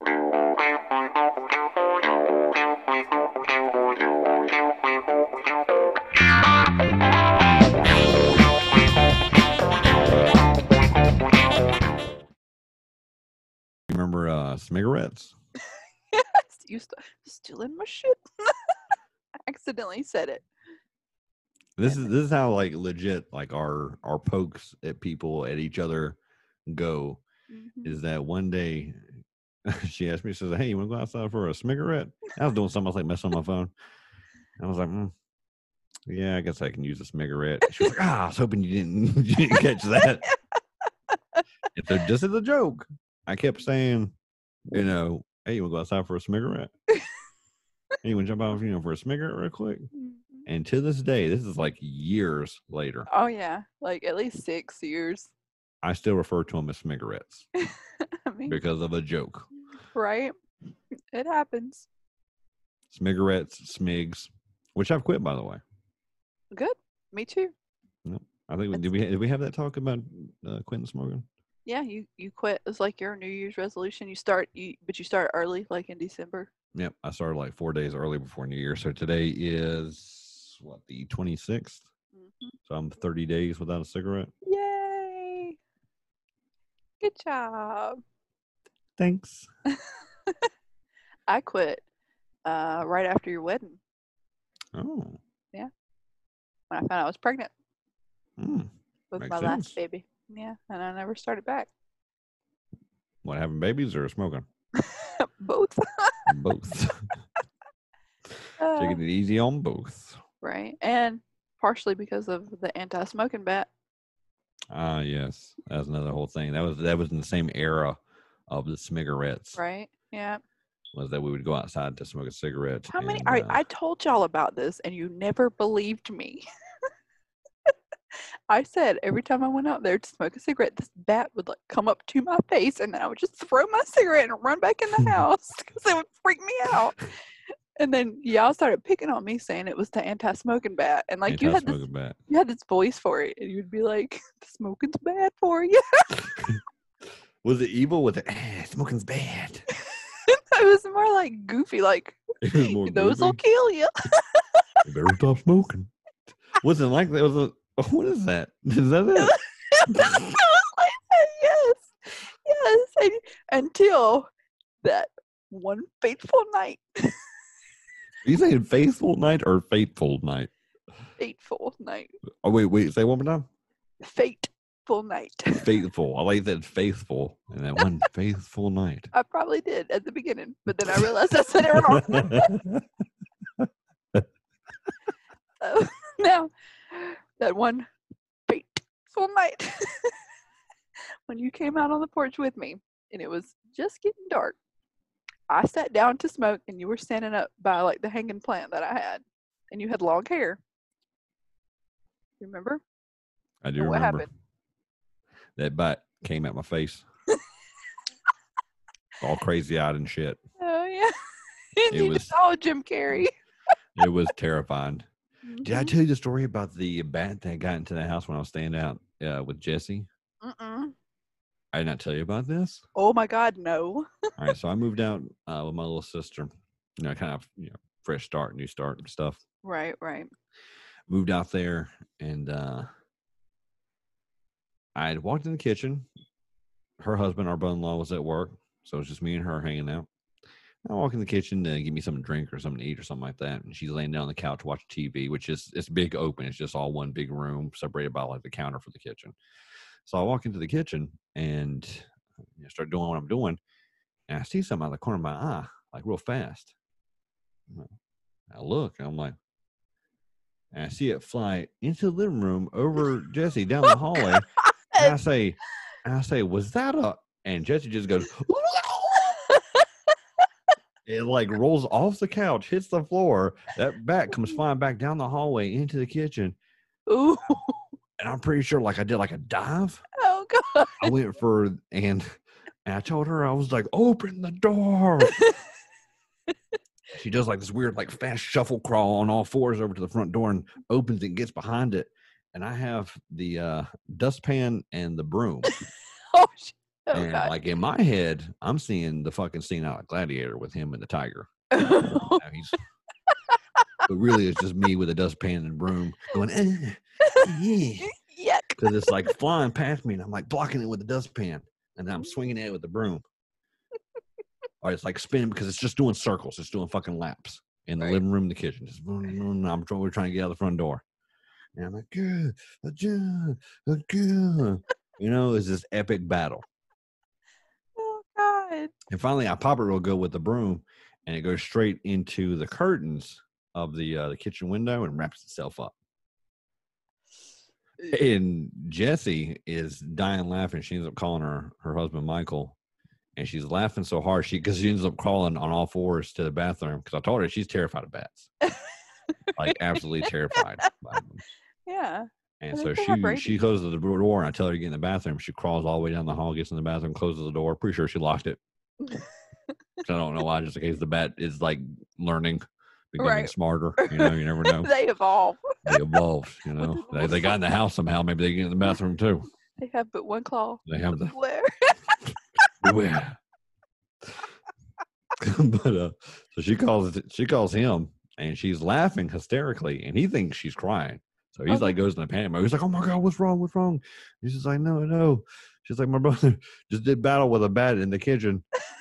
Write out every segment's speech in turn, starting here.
Remember Smigarettes? You stealing my shit. I accidentally said it. This is how like legit like our pokes at people at each other go. Mm-hmm. Is that one day she asked me, she says, "Hey, you want to go outside for a Smigarette?" I was doing something, I was like messing on my phone. I was like, yeah, I guess I can use a Smigarette. She was like, I was hoping you didn't catch that. And so just as a joke, I kept saying, hey, you want to go outside for a Smigarette? Hey, you want to jump out, for a Smigarette real quick? Mm-hmm. And to this day, this is like years later. Oh yeah, like at least 6 years. I still refer to them as Smigarettes I mean, because of a joke. right? It happens. Smigarettes, Smigs, which I've quit, by the way. Good. Me too. No, I think did we have that talk about quitting smoking? Yeah, you quit. It's like your New Year's resolution. You start early, like in December. Yep, I started like 4 days early before New Year. So today is the 26th. Mm-hmm. So I'm 30 days without a cigarette. Yay! Good job. Thanks. I quit right after your wedding. Oh. Yeah. When I found out I was pregnant with Makes my sense. last baby. Yeah, and I never started back. What, having babies or smoking? Both. Both. Taking it easy on both. Right. And partially because of the anti-smoking bat. Ah, yes. That's another whole thing. That was in the same era of the Smigarettes. Right. Yeah. Was that we would go outside to smoke a cigarette. How many? I told y'all about this and you never believed me. I said every time I went out there to smoke a cigarette, this bat would like come up to my face and then I would just throw my cigarette and run back in the house because it would freak me out. And then y'all started picking on me saying it was the anti-smoking bat. And like you had this voice for it and you'd be like, the smoking's bad for you. Was it evil? Was it, smoking's bad? It was more like goofy, like, those will kill you. You better stop smoking. Wasn't like that. Was what is that? Is that it? It was like that, yes. Until that one fateful night. Are you saying faithful night or fateful night? Fateful night. Oh, wait. Say one more time. Fateful night. Faithful. I like that faithful. And that one faithful night. I probably did at the beginning, but then I realized I said it wrong. So now, that one fateful night when you came out on the porch with me and it was just getting dark, I sat down to smoke and you were standing up by like the hanging plant that I had and you had long hair. Remember? I do remember. What happened? That bat came at my face. All crazy eyed and shit. Oh, yeah. And you saw Jim Carrey. It was terrifying. Mm-hmm. Did I tell you the story about the bat that got into the house when I was staying out with Jesse? I did not tell you about this. Oh my God, no. All right, so I moved out with my little sister. Kind of, fresh start, new start and stuff. Right. Moved out there, and I had walked in the kitchen. Her husband, our brother-in-law, was at work, so it was just me and her hanging out. I walk in the kitchen to give me something to drink or something to eat or something like that. And she's laying down on the couch watching TV, which is it's big open. It's just all one big room separated by like the counter for the kitchen. So I walk into the kitchen and start doing what I'm doing. And I see something out of the corner of my eye, like real fast. I look and I'm like, and I see it fly into the living room over Jesse down the hallway. And I say, was that a, and Jesse just goes, it like rolls off the couch, hits the floor. That bat comes flying back down the hallway into the kitchen. Ooh. And I'm pretty sure like I did like a dive. Oh God. I went for, and I told her, I was like, open the door. She does like this weird, like fast shuffle crawl on all fours over to the front door and opens it and gets behind it. And I have the dustpan and the broom. Oh, Oh And God. like in my head, I'm seeing the fucking scene out of Gladiator with him and the tiger. Now but really, it's just me with a dustpan and broom going, yeah, Yuck. because it's like flying past me, and I'm like blocking it with the dustpan, and then I'm swinging it with the broom. Or it's like spinning because it's just doing circles. It's doing fucking laps in the Right. living room, the kitchen. Just we're trying to get out the front door, and I'm like, good, good. You know, it's this epic battle. Oh God. And finally, I pop it real good with the broom, and it goes straight into the curtains of the kitchen window and wraps itself up. And Jessie is dying laughing. She ends up calling her husband Michael, and she's laughing so hard because she ends up crawling on all fours to the bathroom because I told her she's terrified of bats, like absolutely terrified by them. Yeah. And I so think they have she rabies. closes the door, and I tell her to get in the bathroom. She crawls all the way down the hall, gets in the bathroom, closes the door. Pretty sure she locked it. I don't know why, just in case the bat is like learning, becoming Right. smarter. You know, you never know. They evolve. They evolved. You With know, the they got in the house somehow. Maybe they get in the bathroom too. They have but one claw. They have the Blair. beware. But so she calls him, and she's laughing hysterically, and he thinks she's crying. So he's Okay. like goes in a panic mode. He's like, "Oh my God, what's wrong? What's wrong?" He's just like, "No." She's like, "My brother just did battle with a bat in the kitchen."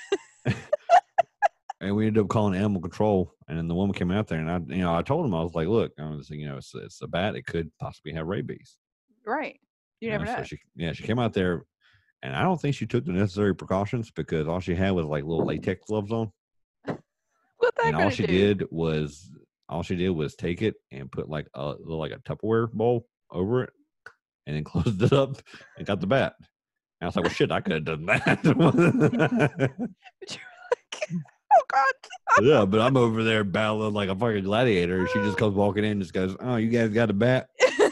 And we ended up calling animal control, and then the woman came out there, and I told him, I was like, "Look, it's a bat. It could possibly have rabies." Right. You never know. So she came out there, and I don't think she took the necessary precautions because all she had was like little latex gloves on, What that and gonna do? all she did was take it and put like a Tupperware bowl over it, and then closed it up and got the bat. And I was like, "Well, shit, I could have done that." But you were like, oh God. Yeah, but I'm over there battling like a fucking gladiator, and she just comes walking in and just goes, "Oh, you guys got a bat?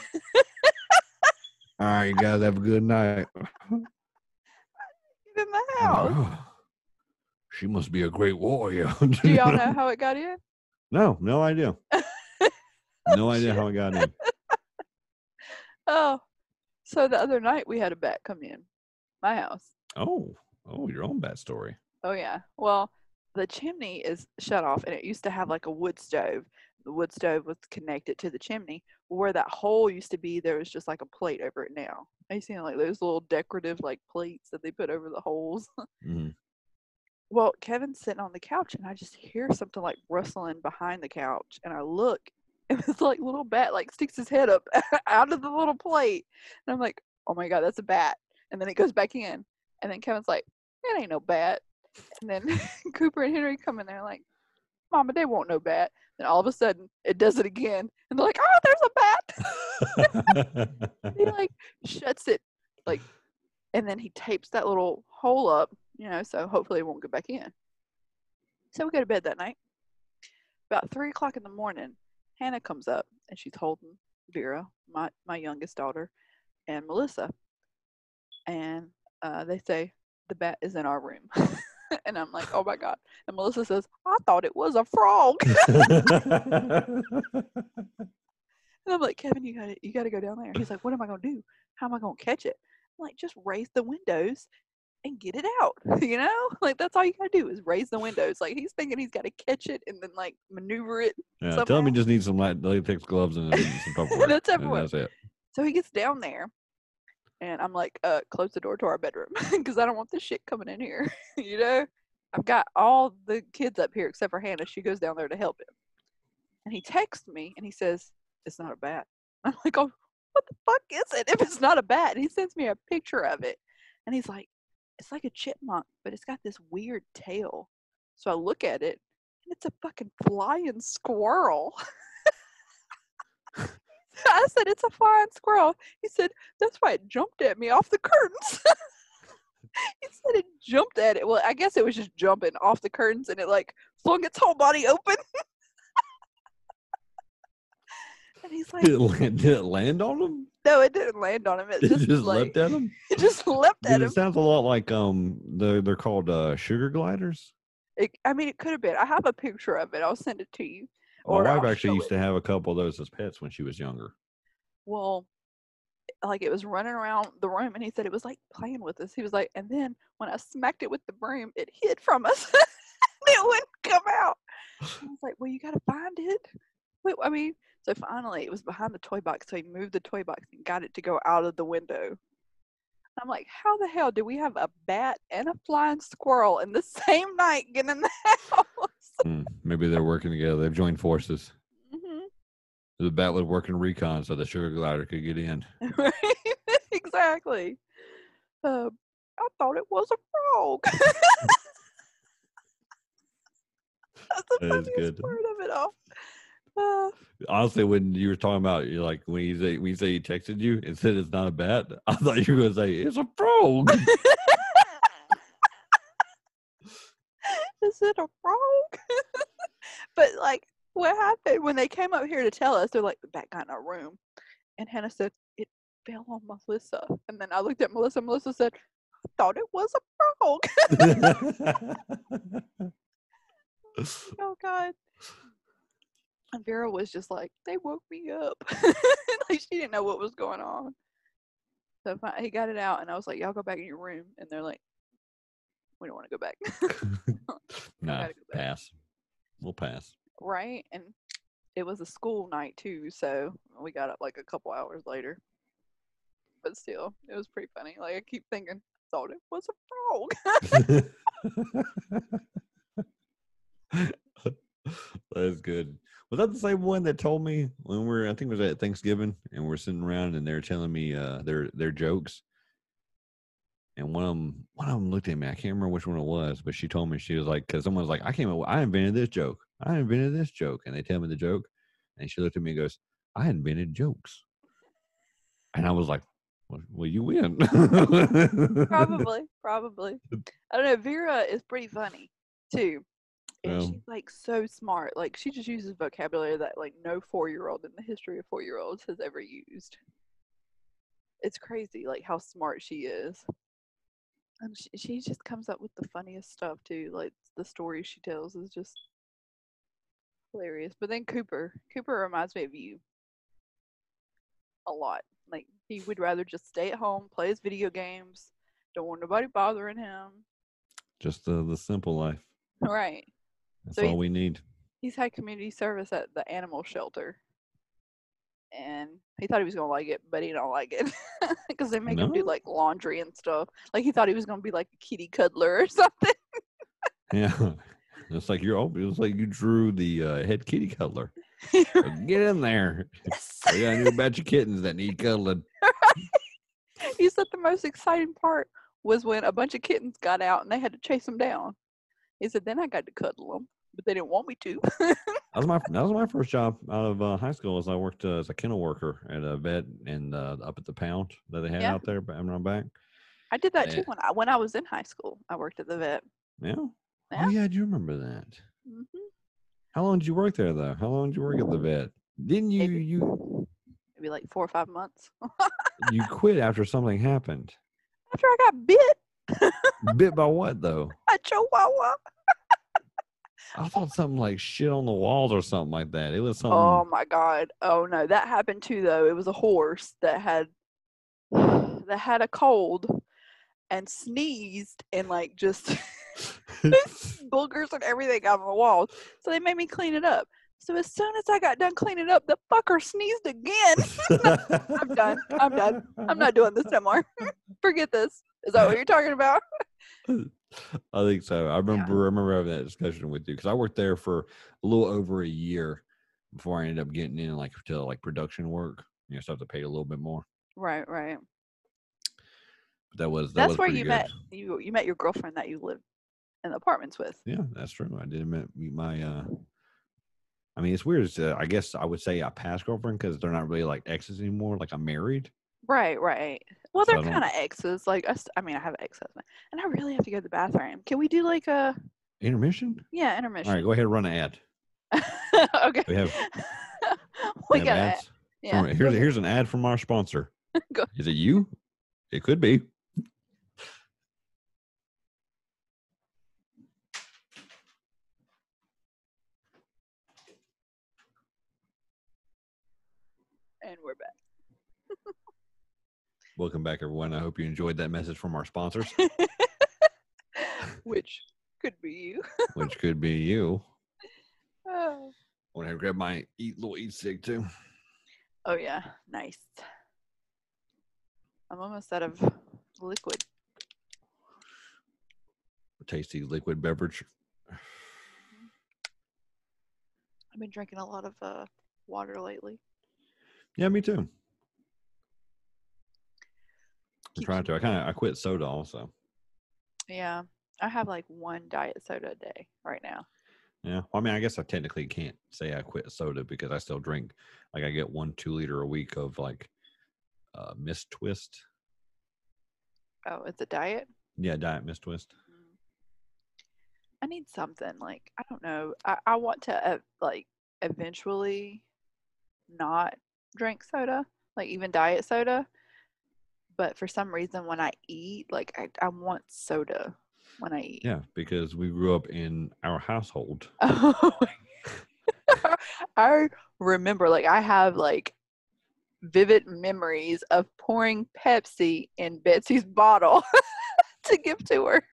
All right, you guys have a good night." Get in the I'm like, house. "Oh, she must be a great warrior." Do y'all know how it got in? No idea. No idea how it got in. Oh, so the other night we had a bat come in my house. Oh, your own bat story. Oh yeah. Well, the chimney is shut off, and it used to have like a wood stove. The wood stove was connected to the chimney. Where that hole used to be, there was just like a plate over it now. Have you seen like those little decorative like plates that they put over the holes? Mm-hmm. Well, Kevin's sitting on the couch, and I just hear something like rustling behind the couch, and I look, and this like little bat like sticks his head up out of the little plate, and I'm like, oh my God, that's a bat. And then it goes back in, and then Kevin's like, it ain't no bat. And then Cooper and Henry come in there like, Mama, they won't no bat. And all of a sudden, it does it again, and they're like, oh, there's a bat. He like shuts it, like, and then he tapes that little hole up, so hopefully it won't go back in. So we go to bed that night. About 3:00 in the morning, Hannah comes up, and she's holding Vera, my youngest daughter, and Melissa. And they say, the bat is in our room. And I'm like, oh my God. And Melissa says, I thought it was a frog. And I'm like, Kevin, you gotta go down there. He's like, what am I gonna do? How am I gonna catch it? I'm like, just raise the windows and get it out. Like that's all you gotta do is raise the windows. Like he's thinking he's gotta catch it and then like maneuver it. Yeah, tell him he just needs some latex gloves and some Tupperware. That's everywhere. That's it. So he gets down there, and I'm like, close the door to our bedroom because I don't want this shit coming in here. I've got all the kids up here except for Hannah. She goes down there to help him. And he texts me and he says, it's not a bat. I'm like, oh, what the fuck is it if it's not a bat? And he sends me a picture of it. And he's like, it's like a chipmunk, but it's got this weird tail. So I look at it, and it's a fucking flying squirrel. I said, it's a flying squirrel. He said, that's why it jumped at me off the curtains. He said it jumped at it. Well, I guess it was just jumping off the curtains, and it like flung its whole body open. And he's like, did it land on him? No, it didn't land on him. It just leapt at him. It just leapt at him. It sounds a lot like they're called sugar gliders. It could have been. I have a picture of it. I'll send it to you. My wife actually used to have a couple of those as pets when she was younger. Well, like it was running around the room, and he said it was like playing with us. He was like, and then when I smacked it with the broom, it hid from us. It wouldn't come out. I was like, well, you got to find it. Wait, I mean, so finally it was behind the toy box. So he moved the toy box and got it to go out of the window. I'm like, how the hell do we have a bat and a flying squirrel in the same night get in the house? Maybe they're working together. They've joined forces. Hmm. The bat was working recon so the sugar glider could get in. Right? Exactly. I thought it was a frog. That's the That is funniest good. part of it all. Uh, Honestly, when you were talking about, you're like, when you say he texted you and said it's not a bat, I thought you were gonna say it's a frog. is it a frog? But like, what happened when they came up here to tell us? They're like, the bat got in our room, and Hannah said it fell on Melissa. And then I looked at Melissa. Melissa said, I thought it was a frog. Oh God. And Vera was just like, they woke me up. Like she didn't know what was going on. So he got it out, and I was like, y'all go back in your room. And they're like, we don't want to go back. Nah, gotta go back. pass. We'll pass. Right. And it was a school night too, so we got up like a couple hours later. But still, it was pretty funny. Like I keep thinking, I thought it was a frog. That's good. Was that the same one that told me when I think it was at Thanksgiving, and we're sitting around and they're telling me their jokes, and one of them looked at me. I can't remember which one it was, but she told me, she was like, because someone was like, I invented this joke. I invented this joke, and they tell me the joke, and she looked at me and goes, I invented jokes, and I was like, well, you win. Probably. I don't know. Vera is pretty funny too. And Well, she's like so smart. Like she just uses vocabulary that like no 4-year-old in the history of 4-year-olds has ever used. It's crazy like how smart she is. And she just comes up with the funniest stuff too. Like the stories she tells is just hilarious. But then Cooper reminds me of you a lot. Like he would rather just stay at home, play his video games, don't want nobody bothering him. just the simple life. Right. That's So all we need. he's had community service at the animal shelter. And he thought he was gonna like it, but he don't like it because they make him do No? like laundry and stuff. Like he thought he was gonna be like a kitty cuddler or something. Yeah. It's like it's like you drew the head kitty cuddler. So get in there. We got a new batch of kittens that need cuddling. He said the most exciting part was when a bunch of kittens got out and they had to chase them down. He said, then I got to cuddle them, but they didn't want me to. That was my first job out of high school. As I worked as a kennel worker at a vet and up at the pound that they had Yeah. out there around back. I did that too Eh, when I was in high school. I worked at the vet. Yeah. Yeah. Oh yeah, I do remember that. Hmm. How long did you work there though? How long did you work at the vet? Didn't Maybe like 4 or 5 months. you quit after something happened? After I got bit. Bit by what though? A chihuahua. I thought something like shit on the walls or something like that. It was something. Oh my God. Oh no, that happened too though. It was a horse that had a cold and sneezed and like just boogers and everything out on the walls. So they made me clean it up. So as soon as I got done cleaning up, the fucker sneezed again. I'm done. I'm not doing this no more. Forget this. Is that what you're talking about? I think so. I remember having that discussion with you because I worked there for a little over a year before I ended up getting in like to like production work. Stuff to pay a little bit more. Right. But that's That's was where pretty you good. met you met your girlfriend that you lived in the apartments with. Yeah, that's true. I did meet my. I mean, it's weird. I guess I would say a past girlfriend because they're not really like exes anymore. Like I'm married. Right. Well, So they're kind of exes. Like us. I mean, I have an ex-husband, and I really have to go to the bathroom. Can we do like a Intermission. intermission? All right, go ahead and run an ad. Okay. We have we have got ads. Yeah. Here's an ad from our sponsor. Go. Is it you? It could be. And we're back. Welcome back, everyone. I hope you enjoyed that message from our sponsors, Which could be you. which could be you. Oh. I want to grab my little eat stick too. Oh yeah, nice. I'm almost out of liquid. Tasty liquid beverage. I've been drinking a lot of water lately. Yeah, me too. I'm Keeps trying to. me- I quit soda also. Yeah, I have like one diet soda a day right now. Yeah. Well, I mean, I guess I technically can't say I quit soda because I still drink. Like I get 1 2-liter a week of like Mist Twist. Oh, it's a diet? Yeah, Diet Mist Twist. Mm. I need something like I don't know. I want to like eventually not drink soda, like even diet soda. But for some reason, when I eat, like I want soda when I eat. Yeah, because we grew up in our household. I remember, like I have like vivid memories of pouring Pepsi in Betsy's bottle to give to her.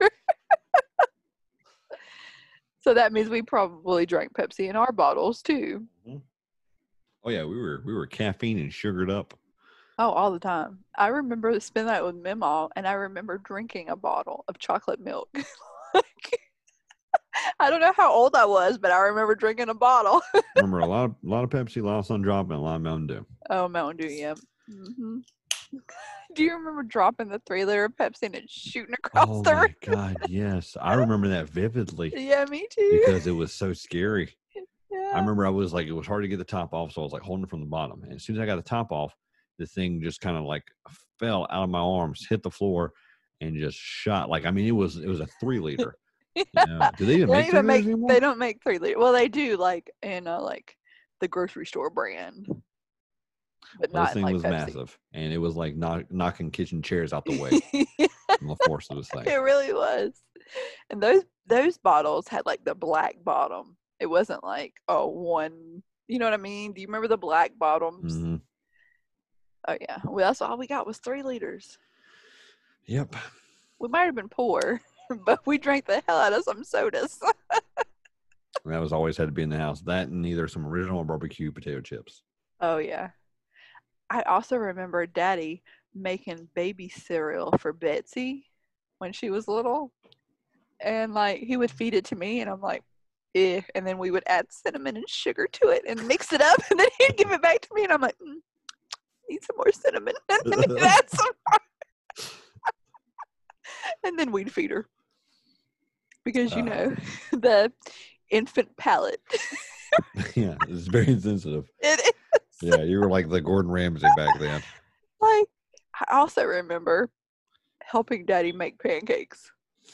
So that means we probably drank Pepsi in our bottles too. Oh yeah, we were caffeine and sugared up. Oh, all the time. I remember spending that with Mima, and I remember drinking a bottle of chocolate milk. Like, I don't know how old I was, but I remember drinking a bottle. Remember a lot of Pepsi, a lot of Sun Drop, and a lot of Mountain Dew. Oh, Mountain Dew, yeah. Mm-hmm. Do you remember dropping the 3-liter of Pepsi and it shooting across Oh the room? my God, yes, I remember that vividly Yeah, me too. because it was so scary. Yeah. I remember I was like, it was hard to get the top off, so I was like holding it from the bottom. And as soon as I got the top off, the thing just kind of like fell out of my arms, hit the floor, and just shot. Like, I mean, it was a 3-liter. You know, do they even make 3-liters anymore? They don't make 3-liter. Well, they do, like in like the grocery store brand, but Well, not this in thing like was Pepsi. massive, and it was like knocking kitchen chairs out the way from the force of this thing. It really was. And those bottles had like the black bottom. It wasn't like one. You know what I mean? Do you remember the black bottoms? Mm-hmm. Oh yeah. Well, that's all we got was 3 liters. Yep. We might have been poor, but we drank the hell out of some sodas. That was always had to be in the house. That and either some original barbecue potato chips. Oh yeah. I also remember Daddy making baby cereal for Betsy when she was little. And like he would feed it to me and I'm like, eh. And then we would add cinnamon and sugar to it and mix it up and then he'd give it back to me and I'm like, need some more cinnamon. And then he'd add some more. And then we'd feed her. Because you know, the infant palate. Yeah, it's very sensitive. It is. Yeah, you were like the Gordon Ramsay back then. Like, I also remember helping Daddy make pancakes.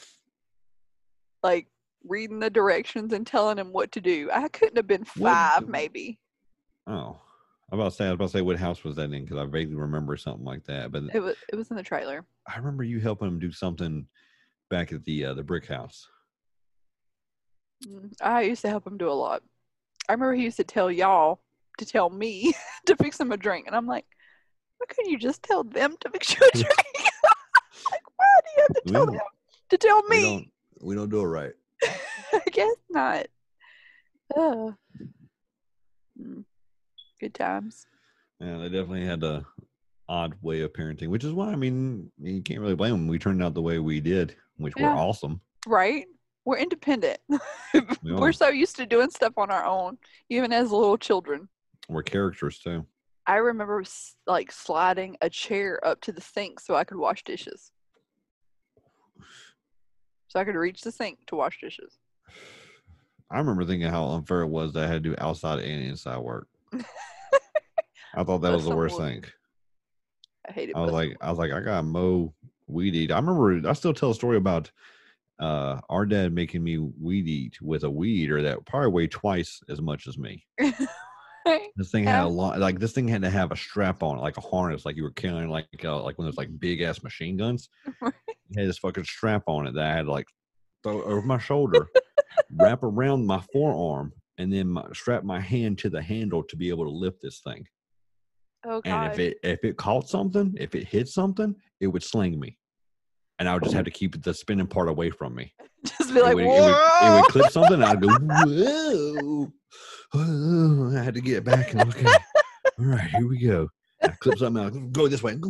Like, reading the directions and telling him what to do. I couldn't have been 5, maybe. Oh, I was about to say what house was that in? Because I vaguely remember something like that. But it was in the trailer. I remember you helping him do something back at the brick house. I used to help him do a lot. I remember he used to tell y'all to tell me to fix him a drink, and I'm like, why couldn't you just tell them to fix you a drink? Like, why do you have to tell them to tell me? We don't do it right. I guess not. Good times. Yeah, they definitely had a odd way of parenting, which is why, I mean, you can't really blame them. We turned out the way we did, which were awesome. Right? We're independent. We're so used to doing stuff on our own, even as little children. We're characters, too. I remember, like, sliding a chair up to the sink so I could wash dishes. So I could reach the sink to wash dishes. I remember thinking how unfair it was that I had to do outside and inside work. I thought that was the worst thing. I hate it. I was like, I gotta mow weed eat. I remember, I still tell a story about our dad making me weed eat with a weed eater that probably weighed twice as much as me. This thing had this thing had to have a strap on it, like a harness, like you were carrying like when there's like big ass machine guns. It had this fucking strap on it that I had to like throw over my shoulder, wrap around my forearm, and then strap my hand to the handle to be able to lift this thing. Oh And God. if it caught something, if it hit something, it would sling me, and I would just have to keep the spinning part away from me. Just be like, It whoa. would clip something, and I'd go, whoa, whoa. I had to get back and okay, all right, here we go. And I clip something out, go this way.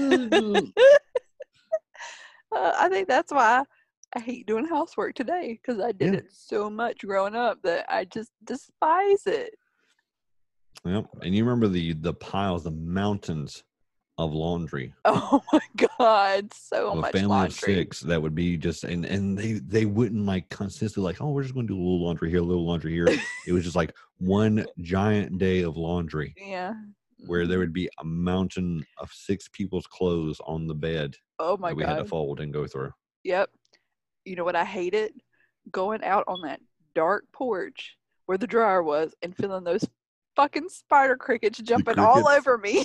I think that's why I hate doing housework today, because I did Yeah. it so much growing up that I just despise it. Yep. And you remember the piles, the mountains of laundry Oh my God, so of a much family of laundry. 6 that would be just and they wouldn't like consistently like, oh, we're just going to do a little laundry here, a little laundry here. It was just like one giant day of laundry Yeah. where there Mhm. would be a mountain of 6 people's clothes on the bed Oh my that we had to God. fold and go through. Yep. You know what I hated? Going out on that dark porch where the dryer was and feeling those fucking spider crickets jumping all crickets. over me.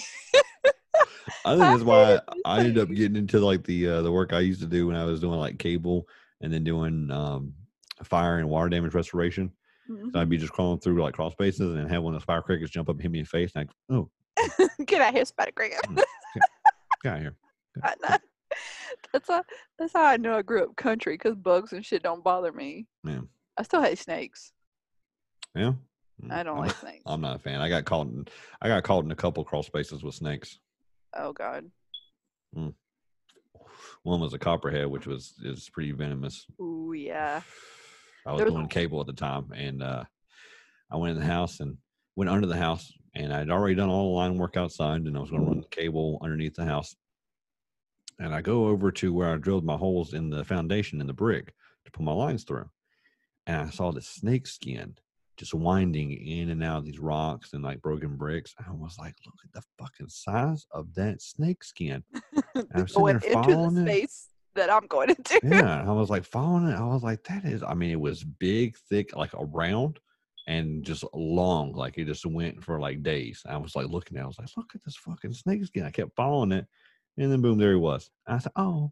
I think I that's hated why those I ended up things. getting into like the work I used to do when I was doing like cable and then doing fire and water damage restoration. So I'd Mhm. be just crawling through like crawl spaces and have one of those fire crickets jump up and hit me in the face. And I go, Get out here, spider cricket. oh, get out of here. I know. That's how I know I grew up country, because bugs and shit don't bother me. Man, I still hate snakes. yeah. I don't like snakes. I'm not a fan. I got caught in a couple crawl spaces with snakes. Oh God. Mm. One was a copperhead, which is pretty venomous. Ooh yeah. I was There was doing cable at the time, and I went in the house and went under the house, and I'd already done all the line work outside, and I was going to run the cable underneath the house. And I go over to where I drilled my holes in the foundation in the brick to put my lines through, and I saw the snake skin just winding in and out of these rocks and like broken bricks. I was like, look at the fucking size of that snake skin. And I'm sitting going there into the following it. space that I'm going into. Yeah, I was like following it. I was like, that is. I mean, it was big, thick, like around, and just long. Like it just went for like days. I was like looking at it. I was like, look at this fucking snake skin. I kept following it, and then boom, there he was. I said, oh,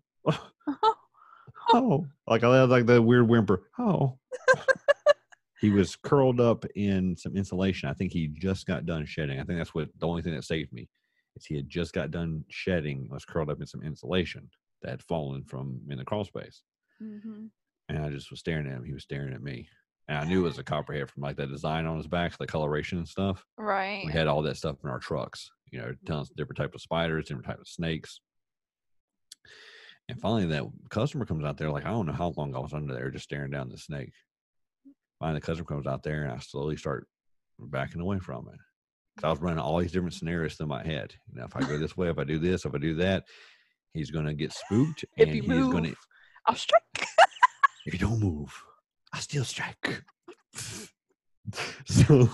oh, like I was like the weird whimper. Oh, he was curled up in some insulation. I think he just got done shedding. I think that's what the only thing that saved me is he had just got done shedding. Was curled up in some insulation that had fallen from in the crawl space. Mhm. And I just was staring at him. He was staring at me. And I knew it was a copperhead from like the design on his back, the coloration and stuff. Right. We had all that stuff in our trucks, tons of different types of spiders, different types of snakes. And finally, that customer comes out there, like, I don't know how long I was under there just staring down the snake. Finally, the customer comes out there, and I slowly start backing away from it. Because I was running all these different scenarios through my head. If I go this way, if I do this, if I do that, he's going to get spooked. If And you he's going to, move, I'll strike. if you don't move, I still strike. So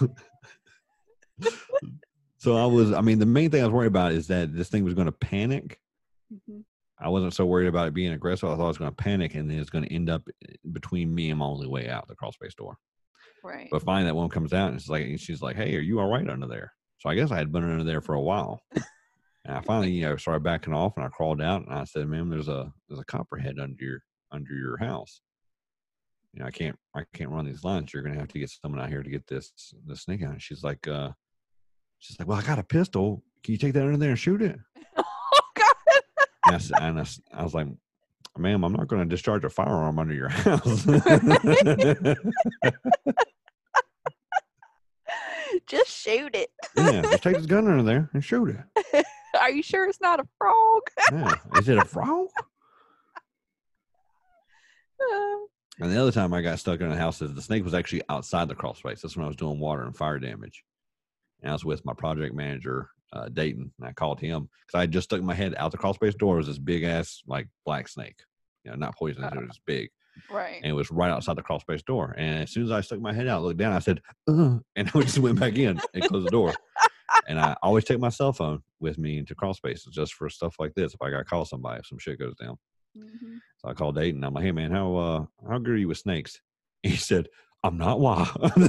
the main thing I was worried about is that this thing was going to panic. Mhm. I wasn't so worried about it being aggressive. I thought it was going to panic, and then it's going to end up between me and my only way out, the crawl space door. Right. But finally, that one comes out, and she's like, hey, are you all right under there? So I guess I had been under there for a while. And I finally, started backing off, and I crawled out, and I said, ma'am, there's a copperhead under your house. I can't run these lines. You're going to have to get someone out here to get this snake out. And she's like, well, I got a pistol. Can you take that under there and shoot it? Oh God. And I was like, ma'am, I'm not going to discharge a firearm under your house. Just shoot it. Yeah, just take this gun under there and shoot it. Are you sure it's not a frog? Yeah, is it a frog? And the other time I got stuck in the house is the snake was actually outside the crawl space. That's when I was doing water and fire damage. And I was with my project manager, Dayton, and I called him because I had just stuck my head out the crawl space door. It was this big ass like black snake, not poisonous. It was big, Right. and it was right outside the crawl space door. And as soon as I stuck my head out, looked down, I said, and I just went back in and closed the door. And I always take my cell phone with me into crawl spaces just for stuff like this. If I got to call somebody, if some shit goes down. Mm-hmm. So I called Dayton. I'm like, hey man, how good are you with snakes? And he said, I'm not. Why?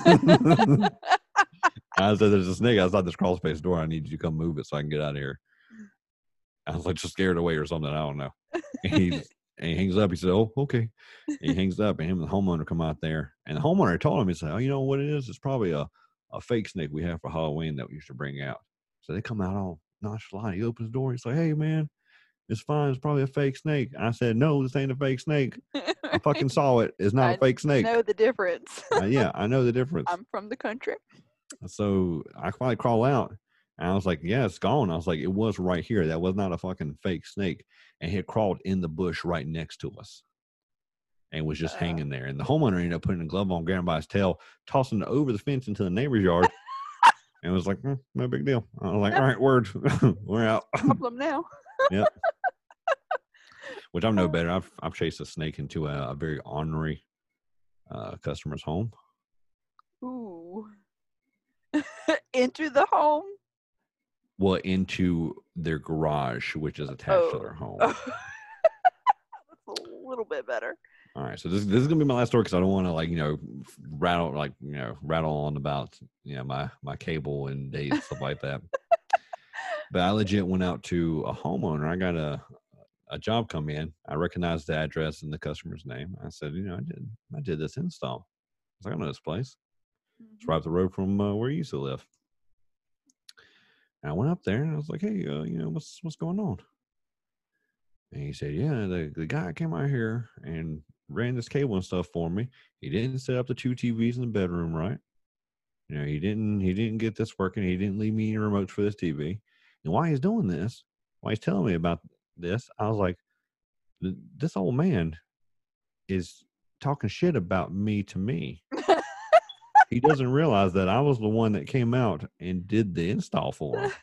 I said, there's a snake outside this crawl space door. I need you to come move it so I can get out of here. I was like, just scared away or something. I don't know. And he hangs up. He said, oh, okay. And he hangs up, and him and the homeowner come out there. And the homeowner told him, he said, oh, you know what it is? It's probably a fake snake we have for Halloween that we used to bring out. So they come out all nonchalant. He opens the door. He's like, "Hey, man, it's fine. It's probably a fake snake." I said, "No, this ain't a fake snake. I fucking saw it. It's not a fake snake." I know the difference. Yeah, I know the difference. I'm from the country. So I finally crawl out, and I was like, "Yeah, it's gone." I was like, "It was right here. That was not a fucking fake snake." And he had crawled in the bush right next to us and was just hanging there. And the homeowner ended up putting a glove on, grabbing him by his tail, tossing it over the fence into the neighbor's yard, and was like, "No big deal." I was like, "All right, word, we're out." Problem now. Yep. Which I'm no better. I've chased a snake into a very ornery customer's home. Ooh. Into the home? Well, into their garage, which is attached to their home. That's a little bit better. All right, so this is gonna be my last story because I don't want to rattle on about my cable and dates, stuff like that. But I legit went out to a homeowner. I got a job come in. I recognized the address and the customer's name. I said, I did this install. I was like, I know this place. It's right up the road from where you used to live. And I went up there and I was like, "Hey, what's going on?" And he said, "Yeah, the guy came out here and ran this cable and stuff for me. He didn't set up the 2 TVs in the bedroom right. He didn't get this working. He didn't leave me any remotes for this TV. And while he's doing this, while he's telling me about this, I was like, this old man is talking shit about me to me. He doesn't realize that I was the one that came out and did the install for him."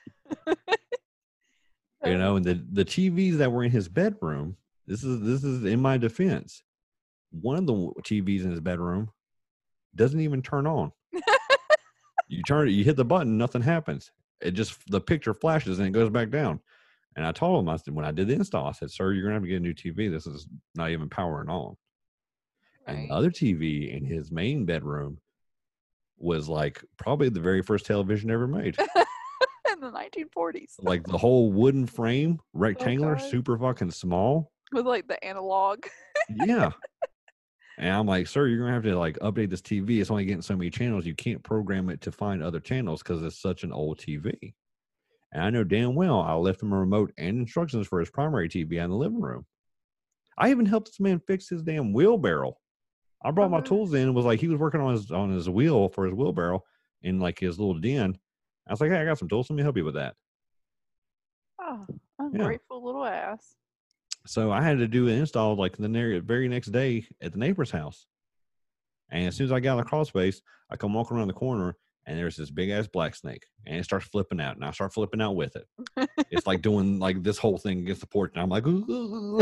And the TVs that were in his bedroom, this is in my defense. One of the TVs in his bedroom doesn't even turn on. You hit the button, nothing happens. The picture flashes and it goes back down. And I told him, I said, when I did the install, I said, "Sir, you're gonna have to get a new TV. This is not even powering on." Right. And the other TV in his main bedroom was like probably the very first television ever made. In the 1940s. Like the whole wooden frame, rectangular, super fucking small. With like the analog. Yeah. And I'm like, "Sir, you're going to have to update this TV. It's only getting so many channels. You can't program it to find other channels because it's such an old TV." And I know damn well I left him a remote and instructions for his primary TV in the living room. I even helped this man fix his damn wheelbarrow. I brought my tools in and was like, he was working on his wheel for his wheelbarrow in his little den. I was like, "Hey, I got some tools. Let me help you with that." Oh, ungrateful little ass. So I had to do an install the very next day at the neighbor's house. And as soon as I got in the crawl space, I come walking around the corner and there's this big ass black snake and it starts flipping out and I start flipping out with it. It's like doing this whole thing against the porch and I'm like, "Ooh."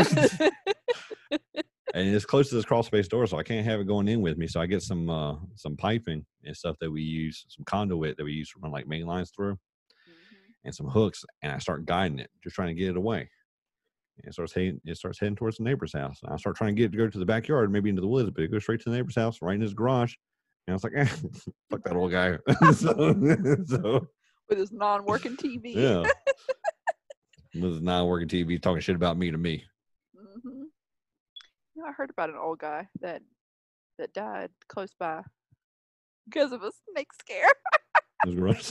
And it's close to this crawl space door, so I can't have it going in with me. So I get some piping and stuff that we use, some conduit that we use to run main lines through, and some hooks, and I start guiding it, just trying to get it away. And it starts heading towards the neighbor's house. And I start trying to get it to go to the backyard, maybe into the woods, but it goes straight to the neighbor's house, right in his garage. And I was like, fuck that old guy. so with his non-working TV. Yeah. With his non-working TV talking shit about me to me. Mm-hmm. I heard about an old guy that died close by because of a snake scare. It was gross.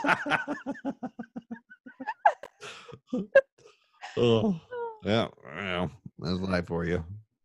Oh, yeah, that's life for you.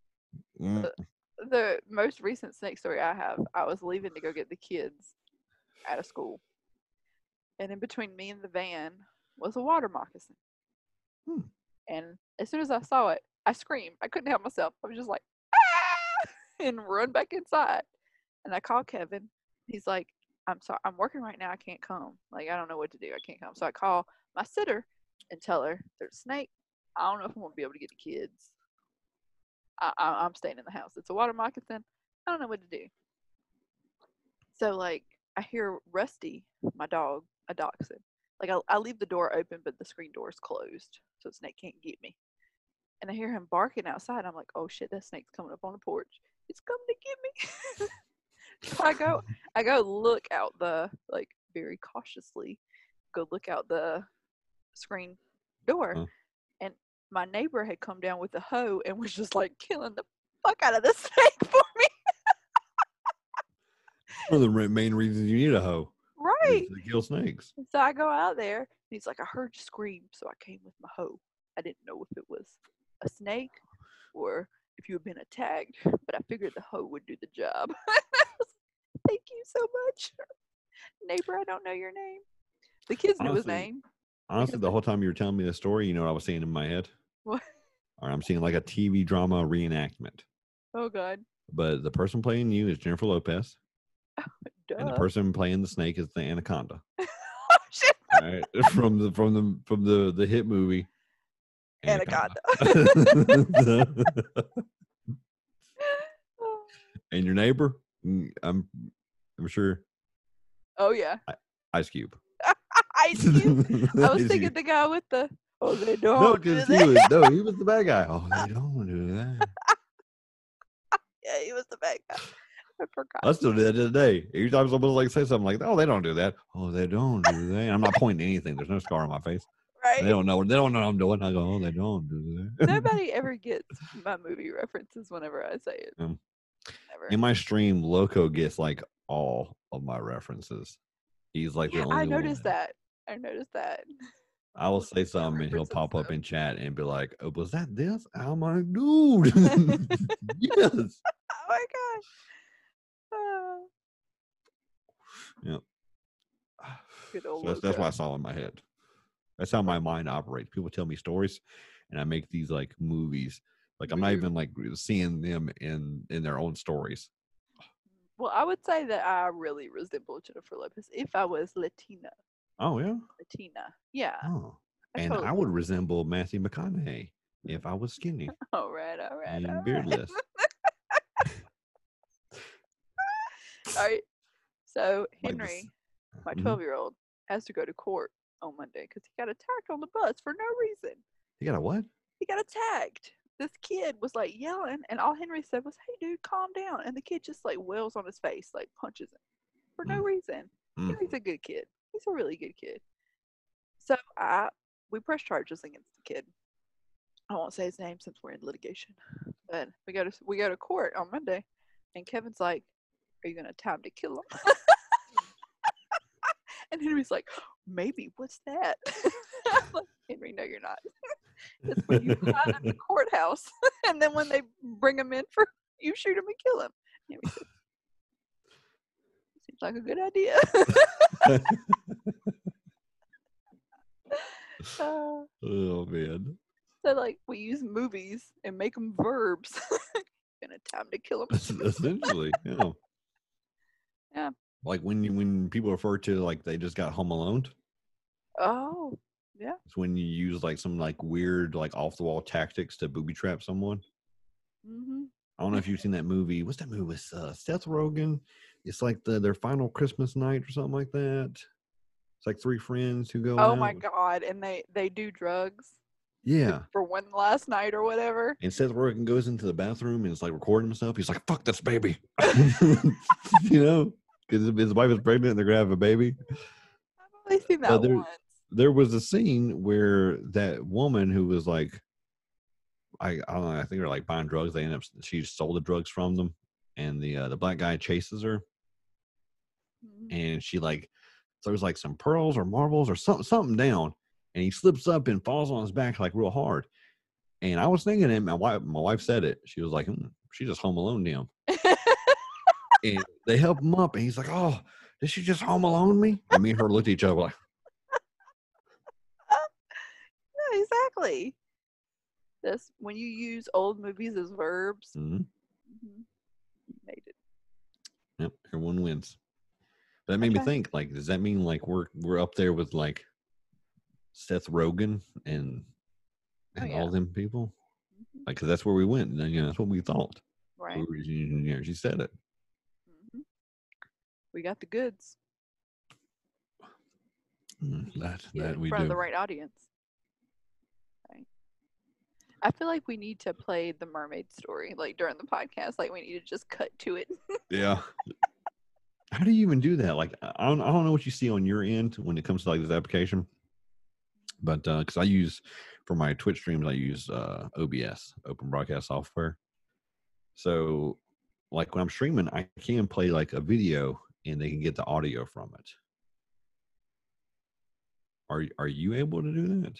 The most recent snake story I have, I was leaving to go get the kids out of school. And in between me and the van was a water moccasin. And as soon as I saw it, I screamed. I couldn't help myself. I was just like, "Ah!" and run back inside. And I called Kevin. He's like, "I'm sorry, I'm working right now. I can't come. I don't know what to do. I can't come." So I call my sitter and tell her there's a snake. I don't know if I'm going to be able to get the kids. I'm staying in the house. It's a water moccasin. I don't know what to do. So I hear Rusty, my dog, a dachshund. I leave the door open, but the screen door is closed, so the snake can't get me. And I hear him barking outside. I'm like, "Oh shit, that snake's coming up on the porch. It's coming to get me." So I go look out very cautiously, go look out the screen door. And my neighbor had come down with a hoe and was just killing the fuck out of the snake for me. One of the main reasons you need a hoe. Right. to kill snakes. And so I go out there, and he's like, I heard you scream, so I came with my hoe. I didn't know if it was a snake or if you had been attacked, but I figured the hoe would do the job. Thank you so much. Neighbor, I don't know your name. The kids knew his name. Honestly, the whole time you were telling me the story, you know what I was seeing in my head? What? Or I'm seeing like a TV drama reenactment. Oh, God. But the person playing you is Jennifer Lopez, and the Duh. person playing the snake is the anaconda. Oh, shit. Right? from the hit movie Anaconda. And your neighbor, I'm sure Oh, yeah. Ice Cube. Ice Cube. I was Ice thinking Cube. the guy with the, oh, they No, don't do because that. he was the bad guy. Oh, they don't do that. Yeah, he was the bad guy. I forgot. I still do that to today. Every time someone like say something like, "Oh, they don't do that." Oh, they don't do that. I'm not pointing to anything. There's no scar on my face. Right? They don't know. They don't know what I'm doing. I go, "Oh, they don't do that." Nobody ever gets my movie references whenever I say it. Never. In my stream, Loco gets like all of my references. He's like the only one. I noticed that. I I will say something and he'll pop up in chat and be like, "Oh, was that this?" I'm like, "Dude, yes." Oh my gosh. Yep. Good old So that's what I saw in my head. That's how my mind operates. People tell me stories, and I make these like movies. Like I'm not even like seeing them in their own stories. Well, I would say that I really resemble Jennifer Lopez if I was Latina. Oh yeah. Latina, yeah. Oh, I and totally I would resemble Matthew McConaughey if I was skinny All right. and beardless. All right. So Like Henry, this. my Mhm. 12-year-old, has to go to court on Monday because he got attacked on the bus for no reason. You got a what? He got attacked. This kid was like yelling, and all Henry said was, "Hey, dude, calm down." And the kid just like wails on his face, like punches him for no reason. Henry's a good kid. He's a really good kid. So we press charges against the kid. I won't say his name since we're in litigation. But we go to court on Monday, and Kevin's like, "Are you gonna time to kill him?" And Henry's like, "Maybe. What's that?" I'm like, "Henry, no, you're not. It's when you hide in the courthouse, and then when they bring him in for, you shoot him and kill him." And Henry said, "Seems like a good idea." Oh man. So like we use movies and make them verbs. Gonna time to kill him. Essentially, yeah. Yeah. Like when people refer to like they just got home alone, Oh, yeah. it's when you use like some like weird like off the wall tactics to booby trap someone. Mm-hmm. I don't know if you've seen that movie. What's that movie with Seth Rogen? It's like their final Christmas night or something like that. It's like three friends who go Oh out. my God! And they do drugs. Yeah. For one last night or whatever. And Seth Rogen goes into the bathroom and is like recording himself. He's like, "Fuck this baby," you know, because his wife is pregnant and they're gonna have a baby. I've only seen that once. There was a scene where that woman who was like, I don't know, I think they're like buying drugs. They end up she sold the drugs from them, and the black guy chases her, and she like throws like some pearls or marbles or something down, and he slips up and falls on his back like real hard. And I was thinking, and my wife said it. She was like, "She just home alone him." And they help him up, and he's like, "Oh, did she just home alone me?" And me and her looked at each other like, No, exactly. That's when you use old movies as verbs. You made it. Yep, everyone wins. That made me think, like, does that mean like we're up there with like Seth Rogen and all them people? Like, cause that's where we went. And, that's what we thought. Right. She said it. We got the goods. That we in front do. of the right audience. Right. I feel like we need to play the mermaid story like during the podcast. Like we need to just cut to it. Yeah. How do you even do that? Like, I don't know what you see on your end when it comes to like this application, but because I use for my Twitch streams, I use OBS, Open Broadcast Software. So, like when I'm streaming, I can play like a video, and they can get the audio from it. Are you able to do that?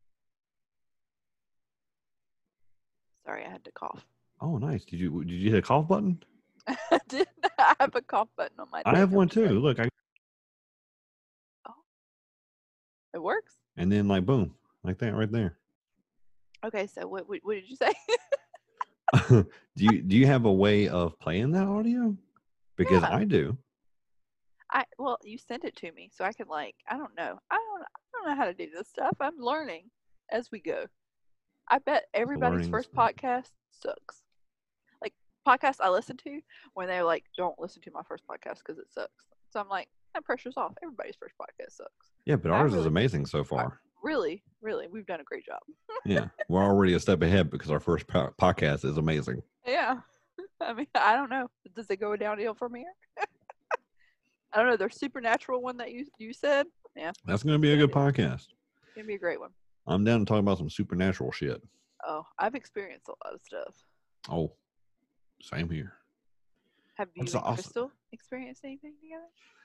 Sorry, I had to cough. Oh, nice. Did you hit a cough button? I did. I have a cough button on my. I have one too. keyboard. Look, Oh, it works. and then like boom, like that right there. Okay, so what did you say? do you have a way of playing that audio? Because Yeah. I do. Well, you sent it to me, so I can I don't know. I don't know how to do this stuff. I'm learning as we go. I bet everybody's Learning first stuff. podcast sucks. Like podcasts I listen to when they're like, "Don't listen to my first podcast because it sucks." So I'm like, that pressure's off. Everybody's first podcast sucks. Yeah, but I ours is really, amazing so far. really, we've done a great job. Yeah, we're already a step ahead because our first podcast is amazing. Yeah. I mean, I don't know. Does it go downhill from here? I don't know. The supernatural one that you said, yeah, That's going to be a good podcast. it's gonna be a great one. I'm down to talk about some supernatural shit. Oh, I've experienced a lot of stuff. Oh, same here. Have you That's and awesome. Crystal experienced anything together?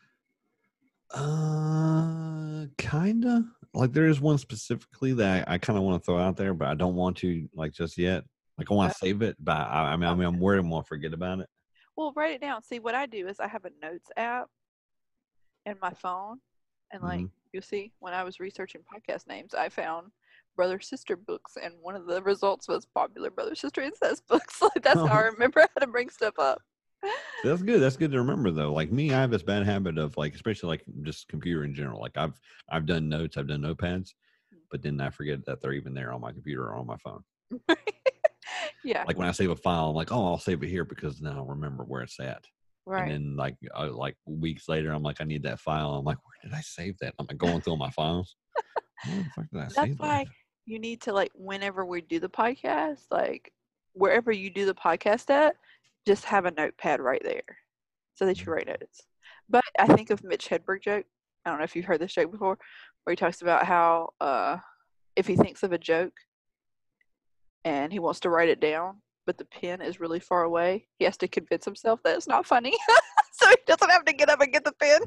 Kinda. Like there is one specifically that I kind of want to throw out there, but I don't want to like just yet. Like I want to save it, but I mean, I'm worried I'm gonna forget about it. Well, write it down. See, what I do is I have a notes app in my phone, and Mhm. you'll see when I was researching podcast names, I found brother sister books, and one of the results was popular brother sister incest books. Like that's how I remember how to bring stuff up. That's good. That's good to remember though. Like me, I have this bad habit of like, especially like just computer in general. Like I've done notes, I've done notepads, but then I forget that they're even there on my computer or on my phone. Yeah. Like when I save a file, I'm like, oh, I'll save it here because then I'll remember where it's at. Right. And then like weeks later, I'm like, I need that file. I'm like, where did I save that? I'm like going through my files. Where the fuck did I That's save why that? you need to whenever we do the podcast, wherever you do the podcast at, just have a notepad right there so that you write notes. But I think of Mitch Hedberg joke. I don't know if you've heard this joke before, where he talks about how if he thinks of a joke and he wants to write it down, but the pen is really far away, he has to convince himself that it's not funny. So he doesn't have to get up and get the pen.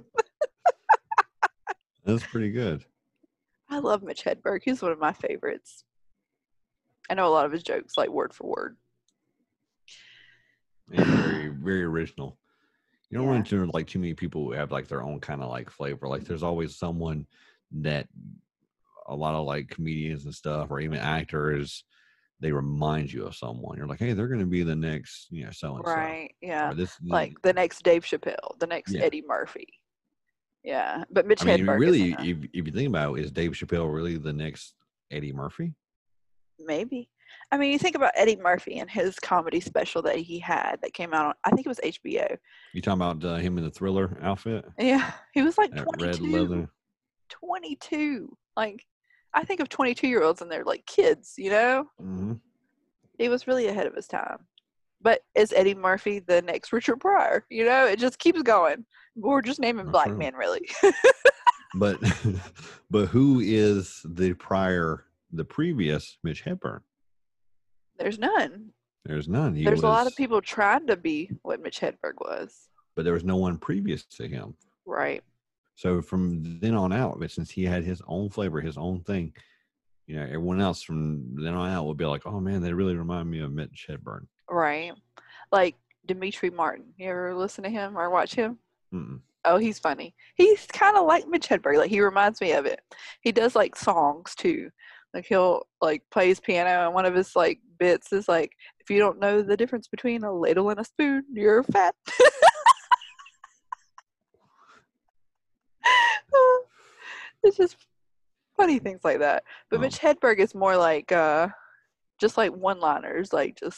That's pretty good. I love Mitch Hedberg. He's one of my favorites. I know a lot of his jokes, word for word. And very, very original. You don't Yeah. run into too many people who have their own kind of flavor. Like there's always someone that a lot of comedians and stuff, or even actors, they remind you of someone. You're like, hey, they're going to be the next, so and so. Right. Yeah. Or this, Like the next Dave Chappelle, the next Yeah. Eddie Murphy. Yeah. But Mitch I mean, Hedberg really, is if you think about it, is Dave Chappelle really the next Eddie Murphy? maybe. I mean, you think about Eddie Murphy and his comedy special that he had that came out on, I think it was HBO. You talking about him in the Thriller outfit? Yeah. He was like That 22. red leather. 22. I think of 22-year-olds and they're like kids, Mm-hmm. He was really ahead of his time. But is Eddie Murphy the next Richard Pryor? It just keeps going. We're just naming That's black true. men, really. But who is the previous Mitch Hedberg? There's none. There's none. There's a lot of people trying to be what Mitch Hedberg was. But there was no one previous to him. Right. So from then on out, but since he had his own flavor, his own thing, everyone else from then on out will be like, oh man, they really remind me of Mitch Hedberg. Right. Like Demetri Martin. You ever listen to him or watch him? Mm-mm. Oh, he's funny. He's kind of like Mitch Hedberg. He reminds me of it. He does songs too. He'll play his piano, and one of his bits is if you don't know the difference between a ladle and a spoon, you're fat. It's just funny things like that. But Mitch Hedberg is more just one-liners,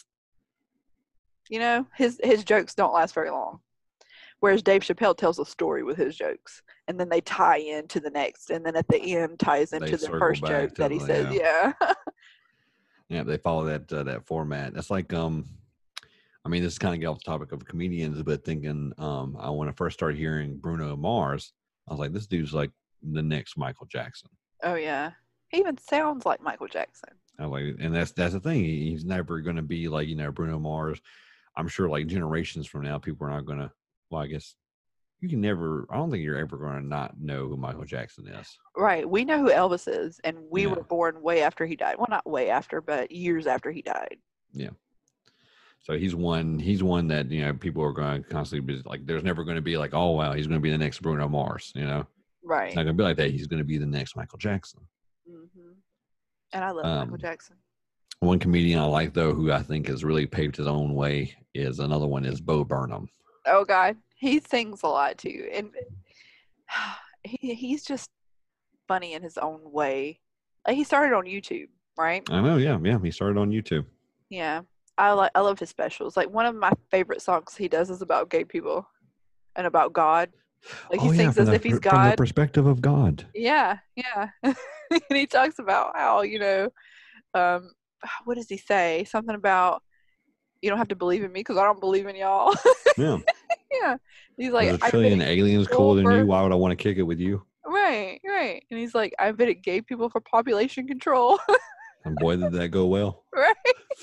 his jokes don't last very long. Whereas Dave Chappelle tells a story with his jokes, and then they tie into the next, and then at the end ties into the first joke that he says. Yeah. Yeah, they follow that format. That's I mean, this is kind of get off the topic of comedians, but thinking, when I first started hearing Bruno Mars, I was like, this dude's like the next Michael Jackson. Oh yeah, he even sounds like Michael Jackson. I like, and that's the thing. He's never going to be Bruno Mars. I'm sure generations from now, people are not going to. Well, I guess you can never. I don't think you're ever going to not know who Michael Jackson is. Right. We know who Elvis is, and we Yeah. were born way after he died. Well, not way after, but years after he died. Yeah. So he's one that, you know, people are going to constantly be like, there's never going to be like, oh, wow, he's going to be the next Bruno Mars, you know? It's Right. not going to be like that. He's going to be the next Michael Jackson. Hmm. And I love Michael Jackson. One comedian I like, though, who I think has really paved his own way is Bo Burnham. Oh, God. He sings a lot, too. And he's just funny in his own way. Like, he started on YouTube, right? I know, yeah. He started on YouTube. Yeah. I love his specials. Like, one of my favorite songs he does is about gay people and about God. Like, he sings as if he's God. From the perspective of God. Yeah. And he talks about how, you know, what does he say? Something about, you don't have to believe in me because I don't believe in y'all. Yeah. Yeah. He's like, there's a trillion aliens cooler than you. Why would I want to kick it with you? Right. And he's like, I invented gay people for population control. And boy, did that go well. Right.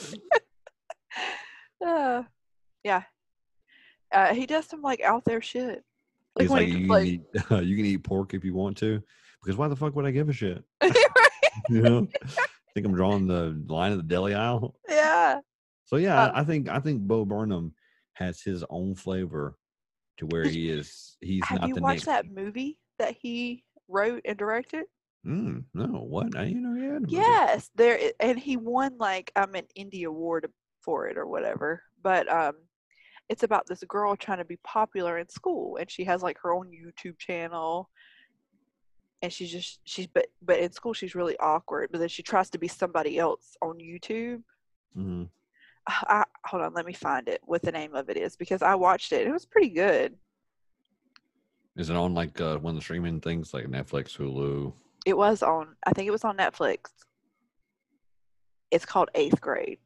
Yeah. He does some like out there shit. Like, he's like, you can eat pork if you want to, because why the fuck would I give a shit? You know, think I'm drawing the line of the deli aisle. Yeah. So yeah, I think Bo Burnham has his own flavor to where he's not the next. Have you watched that movie that he wrote and directed? No, what? I didn't know he had a movie. Yes, and he won like an Indie Award for it or whatever. But it's about this girl trying to be popular in school, and she has like her own YouTube channel. And but in school she's really awkward. But then she tries to be somebody else on YouTube. Mm-hmm. Hold on, let me find it. What the name of it is, because I watched it. It was pretty good. Is it on like one of the streaming things like Netflix, Hulu? It was on. I think it was on Netflix. It's called 8th Grade.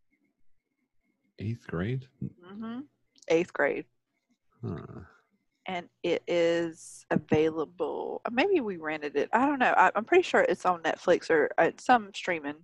8th grade? Mm-hmm. 8th Grade. Huh. And it is available. Maybe we rented it. I don't know. I'm pretty sure it's on Netflix or some streaming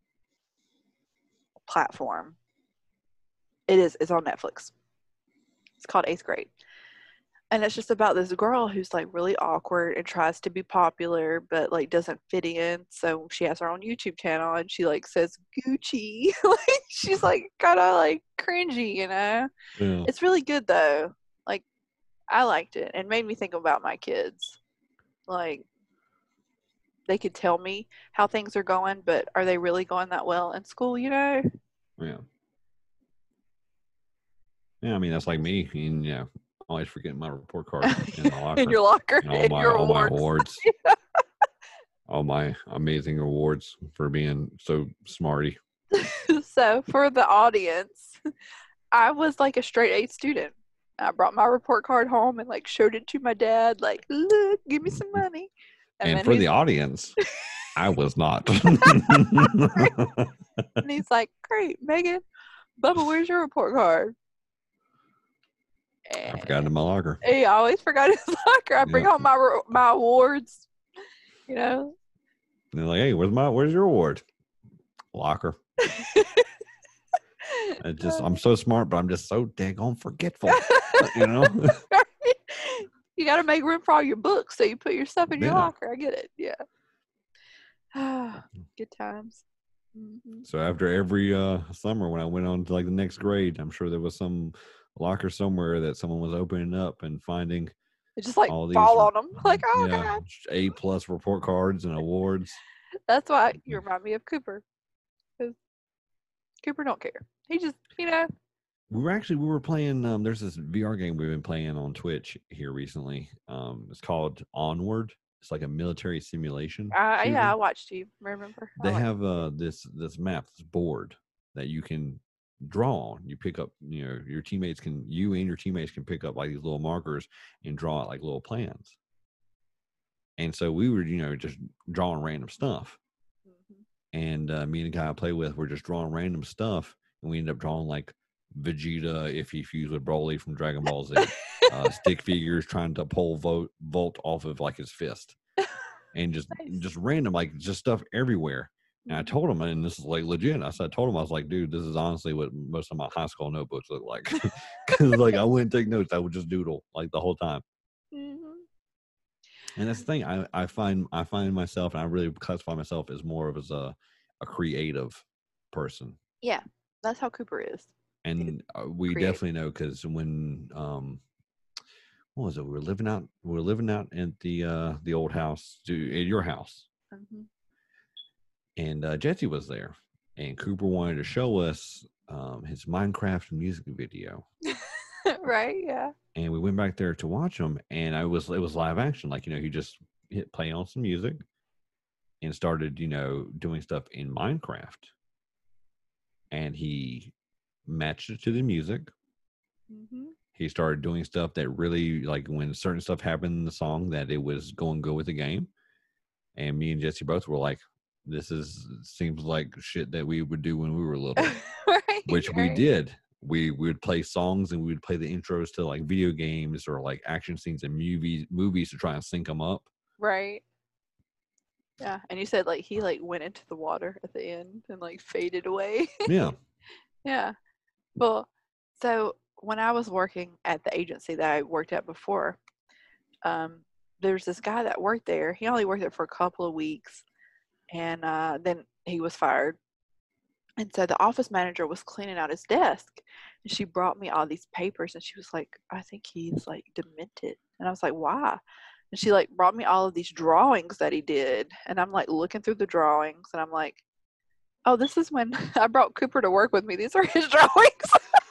platform. It is. It's on Netflix. It's called 8th Grade. And it's just about this girl who's like really awkward and tries to be popular, but like doesn't fit in. So she has her own YouTube channel and she like says Gucci. Like she's like kind of like cringy, you know? Yeah. It's really good though. Like I liked it and made me think about my kids. Like they could tell me how things are going, but are they really going that well in school, you know? Yeah. Yeah, I mean that's like me, and yeah. Always forgetting my report card in the locker. In your locker. And all my awards. All my amazing awards for being so smarty. So for the audience, I was like a straight A student. I brought my report card home and like showed it to my dad, like, look, give me some money. And for the audience, I was not. And he's like, great, Megan, Bubba, where's your report card? I forgot it in my locker. He always forgot his locker. I bring home my awards, you know. And they're like, hey, where's your award? Locker. I'm so smart, but I'm just so daggone forgetful. You know? You got to make room for all your books, so you put your stuff in your locker. I get it. Yeah. Good times. Mm-hmm. So after every summer, when I went on to like the next grade, I'm sure there was some locker somewhere that someone was opening up and finding it just like all fall on them. Like, oh God. A+ report cards and awards. That's why you remind me of Cooper. Because Cooper don't care. He just, you know. We were playing, there's this VR game we've been playing on Twitch here recently. It's called Onward. It's like a military simulation. Yeah, I watched you. Remember? They have this map, this board that you can draw on. You pick up, you and your teammates can pick up like these little markers and draw out like little plans. And so we were, just drawing random stuff. Mm-hmm. And me and the guy I play with were just drawing random stuff, and we ended up drawing like Vegeta if he fused with Broly from Dragon Ball Z. Stick figures trying to pull Volt off of like his fist, and just random, like just stuff everywhere. And I told him, and this is like legit. I told him, I was like, dude, this is honestly what most of my high school notebooks look like. Because like I wouldn't take notes, I would just doodle like the whole time. Mhm. And that's the thing. I find myself, and I really classify myself as more of as a creative person. Yeah, that's how Cooper is. And we Creative. definitely know because when what was it? We were living out at the old house, at your house, Mm-hmm. and Jesse was there, and Cooper wanted to show us his Minecraft music video, Right? Yeah. and we went back there to watch him, and it was live action, like he just hit play on some music and started doing stuff in Minecraft, and he matched it to the music. Mm-hmm. He started doing stuff that really, like, when certain stuff happened in the song, that it was going good with the game. And me and Jesse both were like, this seems like shit that we would do when we were little, Right. which we Right. did. We would play songs, and we would play the intros to like video games or like action scenes in movies to try and sync them up. Right. Yeah. And you said like he like went into the water at the end and like faded away. Yeah. Yeah. Well, so when I was working at the agency that I worked at before, there's this guy that worked there. He only worked there for a couple of weeks, and then he was fired. And so the office manager was cleaning out his desk, and she brought me all these papers, and she was like, I think he's like demented. And I was like, why? And she like brought me all of these drawings that he did, and I'm like looking through the drawings, and I'm like, oh, this is when I brought Cooper to work with me. These are his drawings.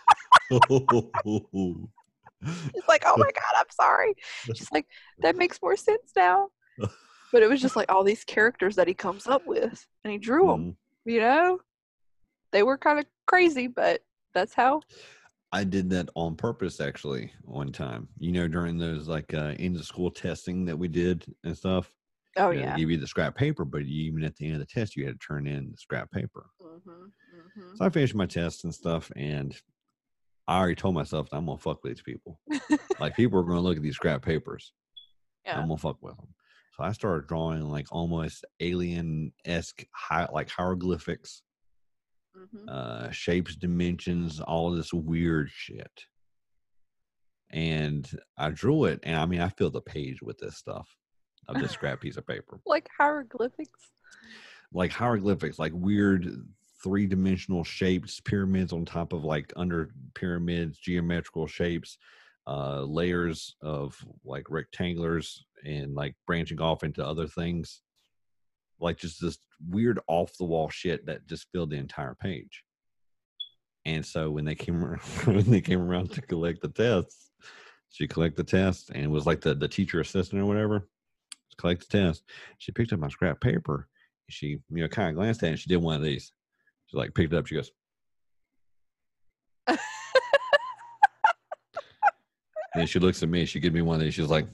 She's like, oh my God, I'm sorry. She's like, that makes more sense now. But it was just like all these characters that he comes up with, and he drew them. You know, they were kind of crazy, but that's how. I did that on purpose, actually, one time. During those like end of school testing that we did and stuff. Oh They yeah. give you the scrap paper, but even at the end of the test, you had to turn in the scrap paper. Mm-hmm, mm-hmm. So I finished my tests and stuff, and I already told myself I'm gonna fuck with these people. Like, people are gonna look at these scrap papers. Yeah. I'm gonna fuck with them. So I started drawing like almost alien-esque, like hieroglyphics, Mm-hmm. shapes, dimensions, all of this weird shit. And I drew it, and I mean, I filled the page with this stuff of this scrap piece of paper. Like hieroglyphics. Like hieroglyphics, like weird 3-dimensional shapes, pyramids on top of like under pyramids, geometrical shapes, layers of like rectangulars and like branching off into other things, like just this weird off the wall shit that just filled the entire page. And so when they came around to collect the tests, she collected the test, and it was like the teacher assistant or whatever collect the test. She picked up my scrap paper. She kind of glanced at it, and she did one of these. She like picked it up. She goes, and she looks at me. She gives me one of these. She's like,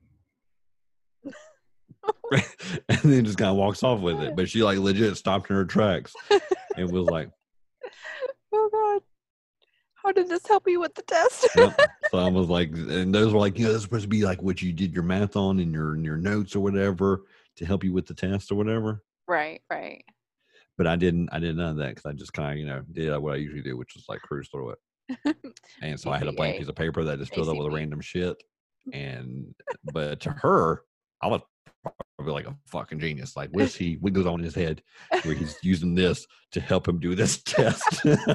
and then just kind of walks off with it. But she like legit stopped in her tracks and was like, Oh God. How did this help you with the test? yep. So I was like, and those were like, that's supposed to be like what you did your math on in your notes or whatever to help you with the test or whatever. Right, right. But I did none of that because I just kind of did what I usually do, which is like cruise through it. And so I had a blank piece of paper that just filled up with random shit. But to her, I was probably like a fucking genius. Like, what goes on in his head where he's using this to help him do this test?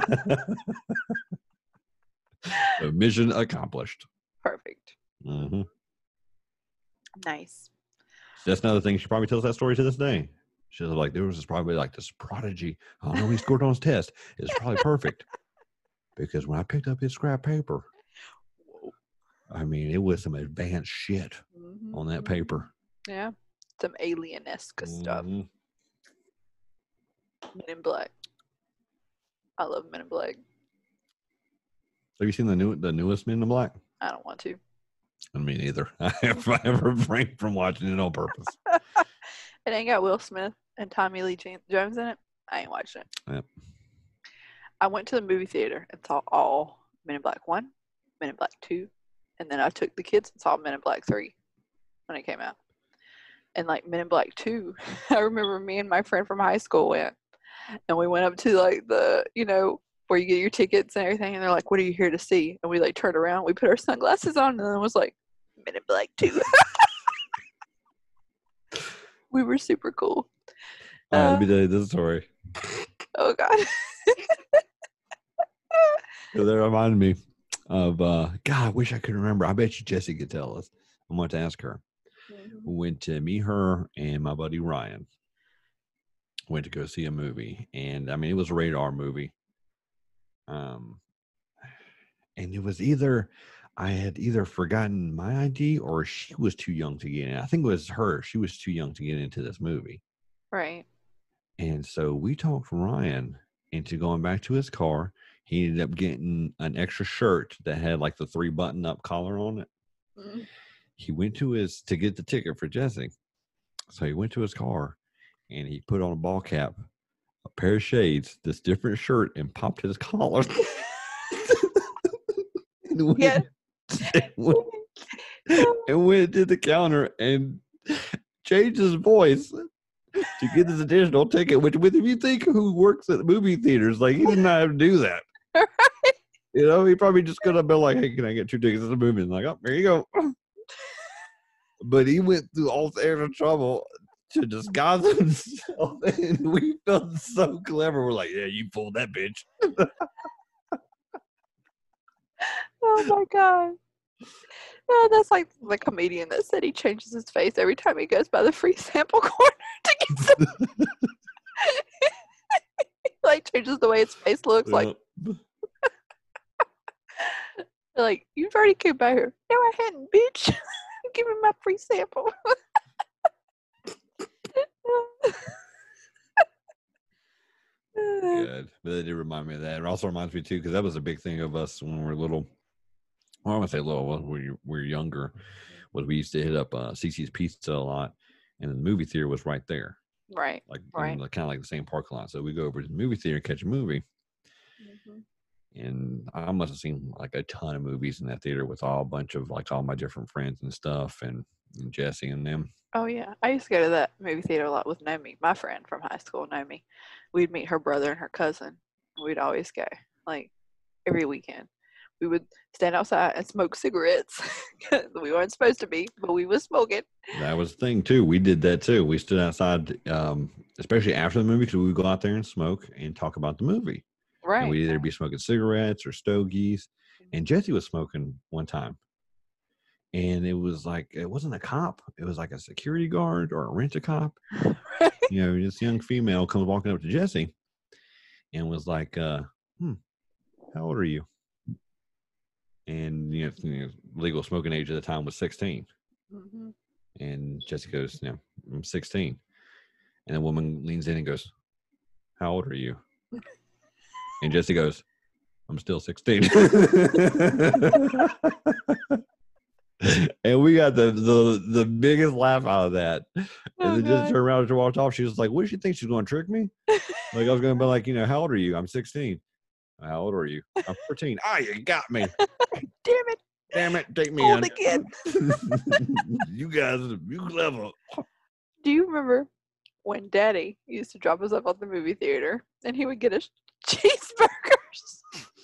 So mission accomplished. Perfect. Mm-hmm. Nice. That's another thing. She probably tells that story to this day. She's like, there was probably like this prodigy. I don't know, he scored on his test. It's probably perfect. Because when I picked up his scrap paper, I mean, it was some advanced shit on that paper. Yeah. Some alien-esque stuff. Men in Black. I love Men in Black. Have you seen the newest Men in Black? I don't want to. I mean, neither. I have refrained from watching it on purpose. It ain't got Will Smith and Tommy Lee Jones in it. I ain't watching it. Yep. I went to the movie theater and saw all Men in Black 1, Men in Black 2, and then I took the kids and saw Men in Black 3 when it came out. And like Men in Black 2, I remember me and my friend from high school went, and we went up to like the, where you get your tickets and everything, and they're like, what are you here to see? And we like turned around, we put our sunglasses on, and then was like, Men in Black too. We were super cool. All right, let me tell you this story. Oh God. That reminded me of God. I wish I could remember. I bet you Jessie could tell us. I want to ask her. We went to me, her, and my buddy Ryan. Went to go see a movie, and I mean it was a rated R movie. And it was either I had either forgotten my ID or she was too young to get in. I think it was her. She was too young to get into this movie. Right. And so we talked Ryan into going back to his car. He ended up getting an extra shirt that had like the 3 button-up collar on it. Mm. He went to get the ticket for Jessie. So he went to his car and he put on a ball cap, a pair of shades, this different shirt, and popped his collar. Yeah. And went to the counter and changed his voice to get this additional ticket, which if you think who works at movie theaters, like he did not have to do that. Right. You know, he probably just could have been like, hey, can I get 2 tickets to the movie? And like, oh, there you go. But he went through all the extra trouble to disguise himself, and we felt so clever. We're like, yeah, you pulled that bitch. Oh my God. Oh, that's like the comedian that said he changes his face every time he goes by the free sample corner to get some. Like changes the way his face looks. Like, like you've already came by here. No, I hadn't, bitch. Give me my free sample. Good. But that did remind me of that. It also reminds me too, because that was a big thing of us when we were little. Well, I want to say little, when we were younger, was we used to hit up CC's Pizza a lot, and the movie theater was right there. Right. Like Right. kind of like the same parking lot. So we go over to the movie theater, catch a movie. Mm-hmm. And I must have seen like a ton of movies in that theater with all a bunch of like all my different friends and stuff, and Jessie and them. Oh yeah, I used to go to that movie theater a lot with Nomi, my friend from high school, Nomi. We'd meet her brother and her cousin. We'd always go, like every weekend. We would stand outside and smoke cigarettes. We weren't supposed to be, but we were smoking. That was the thing too. We did that too. We stood outside, especially after the movie, because we would go out there and smoke and talk about the movie. Right. And we'd either be smoking cigarettes or stogies. And Jessie was smoking one time. And it was like, it wasn't a cop. It was like a security guard or a rent-a-cop. Right. You know, this young female comes walking up to Jessie and was like, how old are you? And, you know, legal smoking age at the time was 16. Mm-hmm. And Jessie goes, you know, I'm 16. And the woman leans in and goes, how old are you? And Jessie goes, I'm still 16. And we got the biggest laugh out of that. And then just turned around and walked off. She was like, what did she think? She's going to trick me? Like I was going to be like, you know, how old are you? I'm 16. How old are you? I'm 14. Ah, you got me. Damn it. Take me Old in. again. You guys, you clever. Do you remember when Daddy used to drop us off at the movie theater and he would get us cheeseburgers?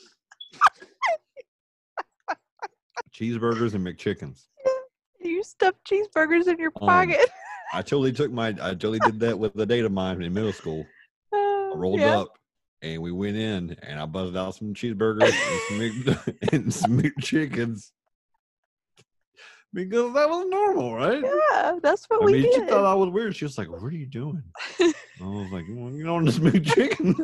Cheeseburgers and McChickens. You stuffed cheeseburgers in your pocket. I totally did that with a date of mine in middle school. I rolled up and we went in and I buzzed out some cheeseburgers and some McChickens. Because that was normal, right? Yeah, that's what we did. She thought I was weird. She was like, what are you doing? I was like, well, you know, this McChicken.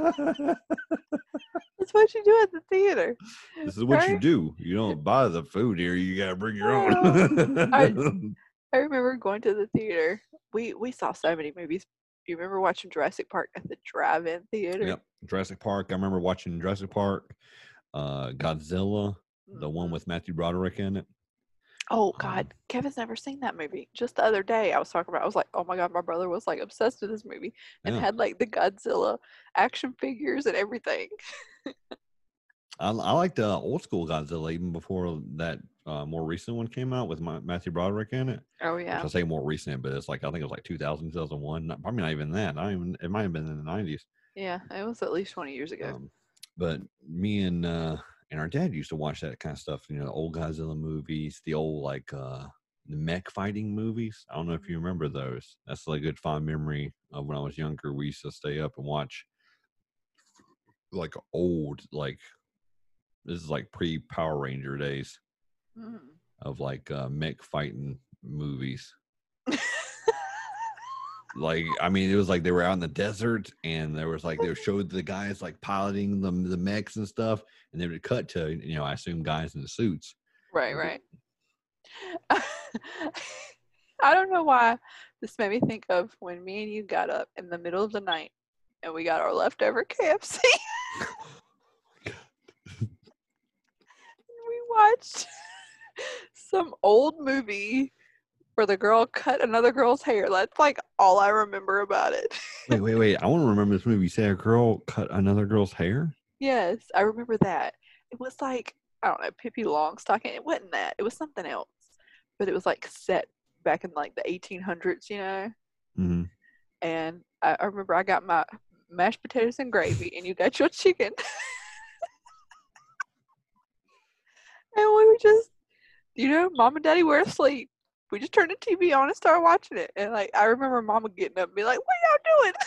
That's what you do at the theater. This is what you do. You don't buy the food here. You got to bring your own. I remember going to the theater. We saw so many movies. You remember watching Jurassic Park at the drive-in theater? Yep, Jurassic Park. I remember watching Jurassic Park, Godzilla, the one with Matthew Broderick in it. Oh God, Kevin's never seen that movie. Just the other day I was like, oh my God, my brother was like obsessed with this movie and had like the Godzilla action figures and everything. I like the old school Godzilla even before that more recent one came out with Matthew Broderick in it. Oh yeah. Which I say more recent, but it's like I think it was like 2000, 2001. Probably not even that. It might have been in the 90s. Yeah, it was at least 20 years ago. But me and And our dad used to watch that kind of stuff, the old Godzilla movies, the old the mech fighting movies. I don't know if you remember those. That's like a good fond memory of when I was younger. We used to stay up and watch like old, this is like pre Power Ranger days of mech fighting movies. I mean, it was like they were out in the desert, and there was they showed the guys piloting the mechs and stuff, and they would cut to I assume guys in the suits. Right. I don't know why this made me think of when me and you got up in the middle of the night and we got our leftover KFC. We watched some old movie where the girl cut another girl's hair. That's all I remember about it. Wait. I want to remember this movie. You say a girl cut another girl's hair? Yes, I remember that. It was I don't know, Pippi Longstocking. It wasn't that. It was something else. But it was set back in the 1800s, Mm-hmm. And I remember I got my mashed potatoes and gravy, and you got your chicken. And we were just, Mom and Daddy were asleep. We just turned the TV on and started watching it. And I remember Mama getting up and be like, "What are y'all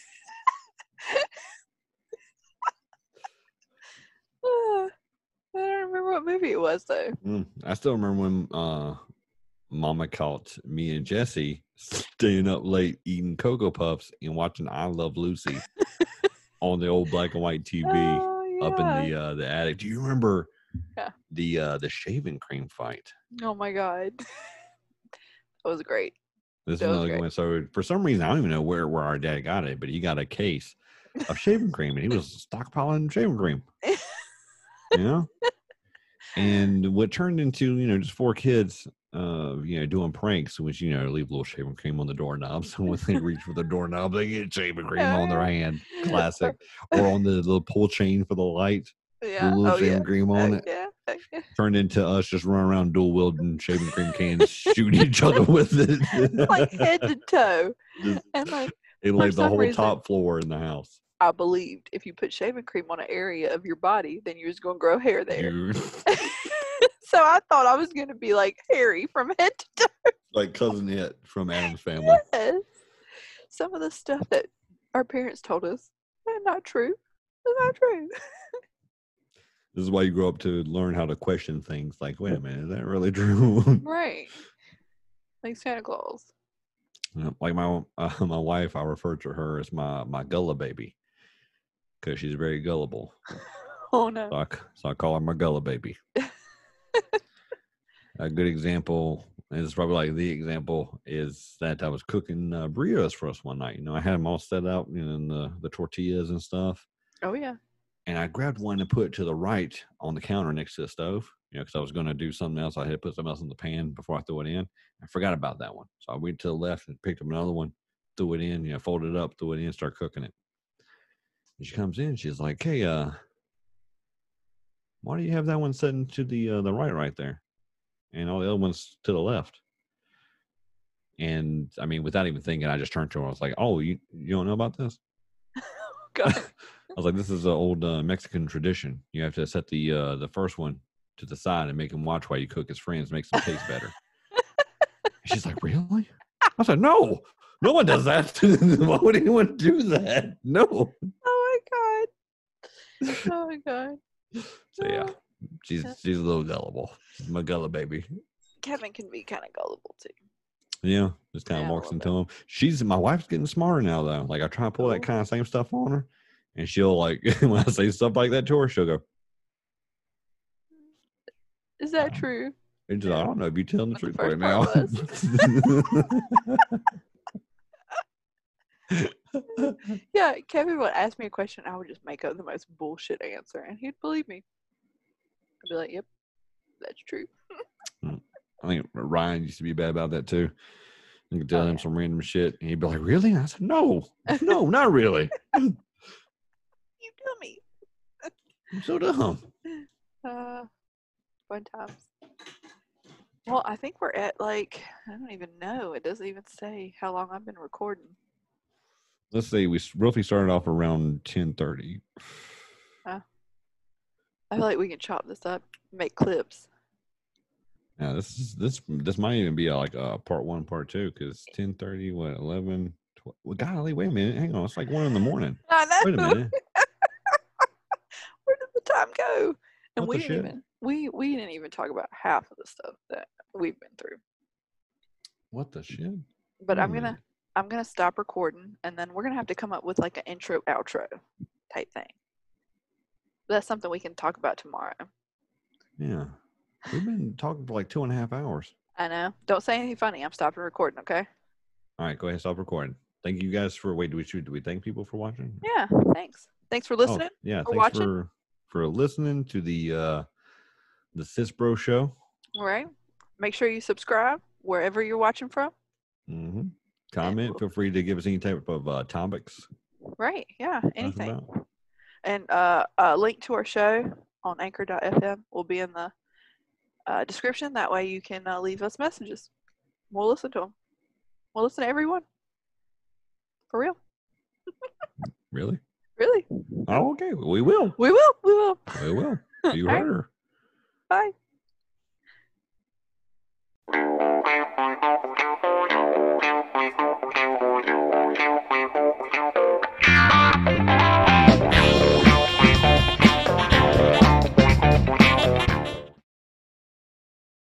doing?" I don't remember what movie it was though. I still remember when Mama caught me and Jesse staying up late eating Cocoa Puffs and watching I Love Lucy on the old black and white TV up in the attic. Do you remember the shaving cream fight? Oh my God. That was great. This is another one. So for some reason, I don't even know where our dad got it, but he got a case of shaving cream, and he was stockpiling shaving cream. And what turned into just four kids, doing pranks, which leave a little shaving cream on the doorknob. So when they reach for the doorknob, they get shaving cream on their hand. Classic. Or on the little pull chain for the light. Yeah. The little shaving cream on it. Yeah. Turned into us just running around dual wielding shaving cream cans, shooting each other with it. Head to toe. And it laid the whole top floor in the house. I believed if you put shaving cream on an area of your body, then you're just going to grow hair there. So I thought I was going to be hairy from head to toe. Like Cousin It from Addams Family. Yes. Some of the stuff that our parents told us, they're not true. They're not true. This is why you grow up to learn how to question things. Wait a minute, is that really true? Right. Like Santa Claus. Like my wife, I refer to her as my Gullah baby because she's very gullible. Oh no! So I call her my Gullah baby. A good example, and it's probably the example, is that I was cooking burritos for us one night. I had them all set out in the tortillas and stuff. Oh yeah. And I grabbed one and put it to the right on the counter next to the stove, because I was going to do something else. I had to put something else in the pan before I threw it in. I forgot about that one. So I went to the left and picked up another one, threw it in, folded it up, threw it in, start cooking it. And she comes in, she's like, "Hey, why do you have that one sitting to the right there? And all the other ones to the left?" And I mean, without even thinking, I just turned to her. I was like, "Oh, you don't know about this?" God. I was like, "This is an old Mexican tradition. You have to set the first one to the side and make him watch while you cook his friends, makes them taste better." She's like, "Really?" I said, "No, no one does that. Why would anyone do that? No." Oh my God. Oh my God. So yeah, she's a little gullible. She's my Gullah baby. Kevin can be kind of gullible too. Yeah, just kind of walks into him. My wife's getting smarter now though. I try to pull that kind of same stuff on her, and she'll when I say stuff like that to her, she'll go, "Is that true?" I don't know if you're telling the truth right now. Yeah, Kevin would ask me a question. I would just make up the most bullshit answer, and he'd believe me. I'd be like, "Yep, that's true." I think Ryan used to be bad about that too. You could tell him some random shit, and he'd be like, "Really?" And I said, "No, not really." You dummy. I'm so dumb. Fun times. Well, I think we're at I don't even know. It doesn't even say how long I've been recording. Let's say we roughly started off around 10:30. I feel like we can chop this up, make clips. Yeah, this might even be like a part 1, part 2, because 10:30, what 11, 12, well, golly, wait a minute, hang on, it's like 1 in the morning. I know. Wait a minute, Where did the time go? And what we the didn't shit? even we didn't even talk about half of the stuff that we've been through. What the shit? But Wait a I'm minute. gonna stop recording, and then we're gonna have to come up with like an intro outro type thing. That's something we can talk about tomorrow. Yeah, we've been talking for like 2.5 hours. I know. Don't say anything funny. I'm stopping recording. Okay. All right, go ahead, stop recording. Thank you guys for wait. Do we thank people for watching? Yeah. Thanks. Thanks for Oh listening. yeah, or thanks watching. for listening to the Sis Bro Show. All right. Make sure you subscribe wherever you're watching from. Mm-hmm. Comment. Feel free to give us any type of topics. Right. Yeah. Talk Anything. about. And a link to our show on anchor.fm will be in the description. That way you can leave us messages. We'll listen to them. We'll listen to everyone. For real. Really? Really. Oh, okay. We will. We will. We will. We will. You All right. heard her. Bye.